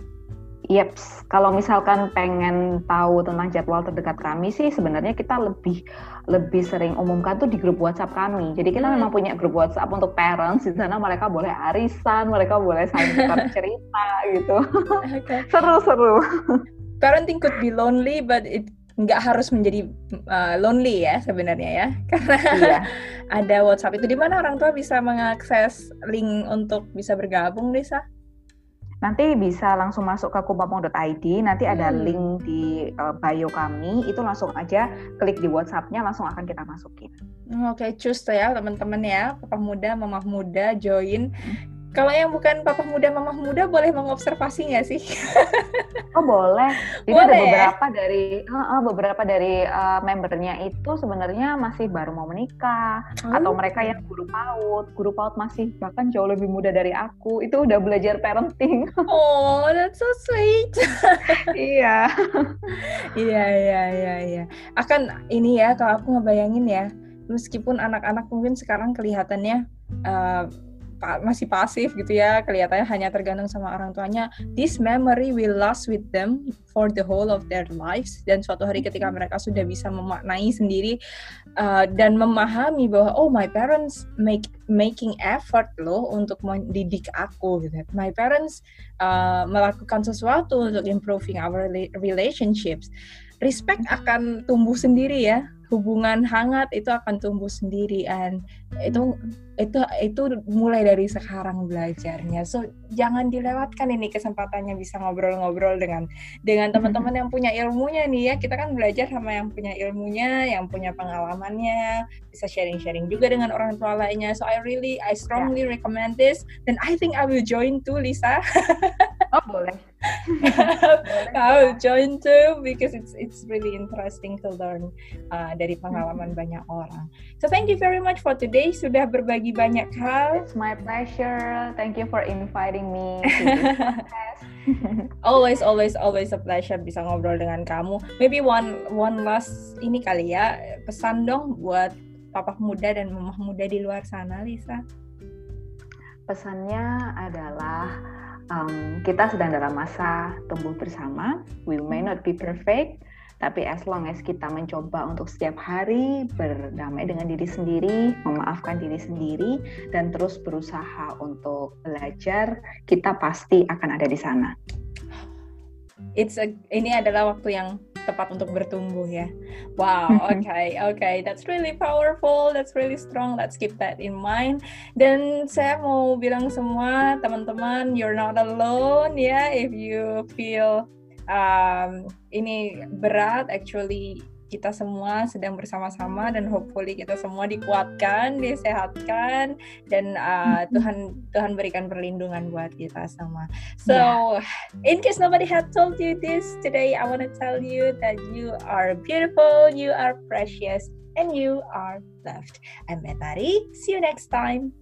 Yeps, kalau misalkan pengen tahu tentang jadwal terdekat kami sih sebenarnya kita lebih lebih sering umumkan tuh di grup WhatsApp kami. Jadi kita hmm. memang punya grup WhatsApp untuk parents, di sana mereka boleh arisan, mereka boleh saling tukar cerita gitu. Okay. Seru-seru. Parenting could be lonely, but it nggak harus menjadi uh, lonely ya sebenarnya ya, karena iya. ada WhatsApp itu. Di mana orang tua bisa mengakses link untuk bisa bergabung, Lisa? Nanti bisa langsung masuk ke kupompong dot i d, nanti ada hmm. link di uh, bio kami, itu langsung aja klik di WhatsApp-nya, langsung akan kita masukin. Oke, okay, cus ya teman-teman ya, papa muda, mama muda, join. Hmm. Kalau yang bukan papa muda, mama muda boleh mengobservasi nggak sih? Oh boleh. Jadi boleh, ada beberapa ya? dari uh, uh, beberapa dari uh, membernya itu sebenarnya masih baru mau menikah, oh. atau mereka yang guru PAUD, guru PAUD masih bahkan jauh lebih muda dari aku, itu udah belajar parenting. Oh, that's so sweet. Iya. Iya, iya, iya, iya. Akan ini ya, kalau aku ngebayangin ya, meskipun anak-anak mungkin sekarang kelihatannya uh, masih pasif gitu ya, kelihatannya hanya tergantung sama orang tuanya, this memory will last with them for the whole of their lives. Dan suatu hari ketika mereka sudah bisa memaknai sendiri uh, dan memahami bahwa oh, my parents make making effort loh untuk mendidik aku gitu. My parents uh, melakukan sesuatu untuk improving our relationships. Respect akan tumbuh sendiri ya, hubungan hangat itu akan tumbuh sendiri, and itu itu itu mulai dari sekarang belajarnya. So jangan dilewatkan ini kesempatannya bisa ngobrol-ngobrol dengan dengan teman-teman yang punya ilmunya nih ya. Kita kan belajar sama yang punya ilmunya, yang punya pengalamannya, bisa sharing-sharing juga dengan orang tua lainnya. So I really I strongly yeah. recommend this, and I think I will join too, Lisa. Oh boleh. I will join too because it's it's really interesting to learn uh, dari pengalaman mm-hmm. banyak orang. So thank you very much for today, sudah berbagi banyak hal. It's my pleasure. Thank you for inviting me to this podcast. always always always a pleasure bisa ngobrol dengan kamu. Maybe one one last ini kali ya, pesan dong buat papa muda dan mama muda di luar sana, Lisa. Pesannya adalah Um, kita sedang dalam masa tumbuh bersama. We may not be perfect, tapi as long as kita mencoba untuk setiap hari berdamai dengan diri sendiri, memaafkan diri sendiri, dan terus berusaha untuk belajar, kita pasti akan ada di sana. It's a, ini adalah waktu yang tepat untuk bertumbuh ya. Wow, okay, okay, that's really powerful, that's really strong. Let's keep that in mind. Dan saya mau bilang semua teman-teman, you're not alone ya. Yeah? If you feel um, ini berat, actually kita semua sedang bersama-sama, dan hopefully kita semua dikuatkan, disehatkan, dan uh, Tuhan Tuhan berikan perlindungan buat kita semua. So, yeah. in case nobody had told you this today, I want to tell you that you are beautiful, you are precious, and you are loved. I'm Betari. See you next time.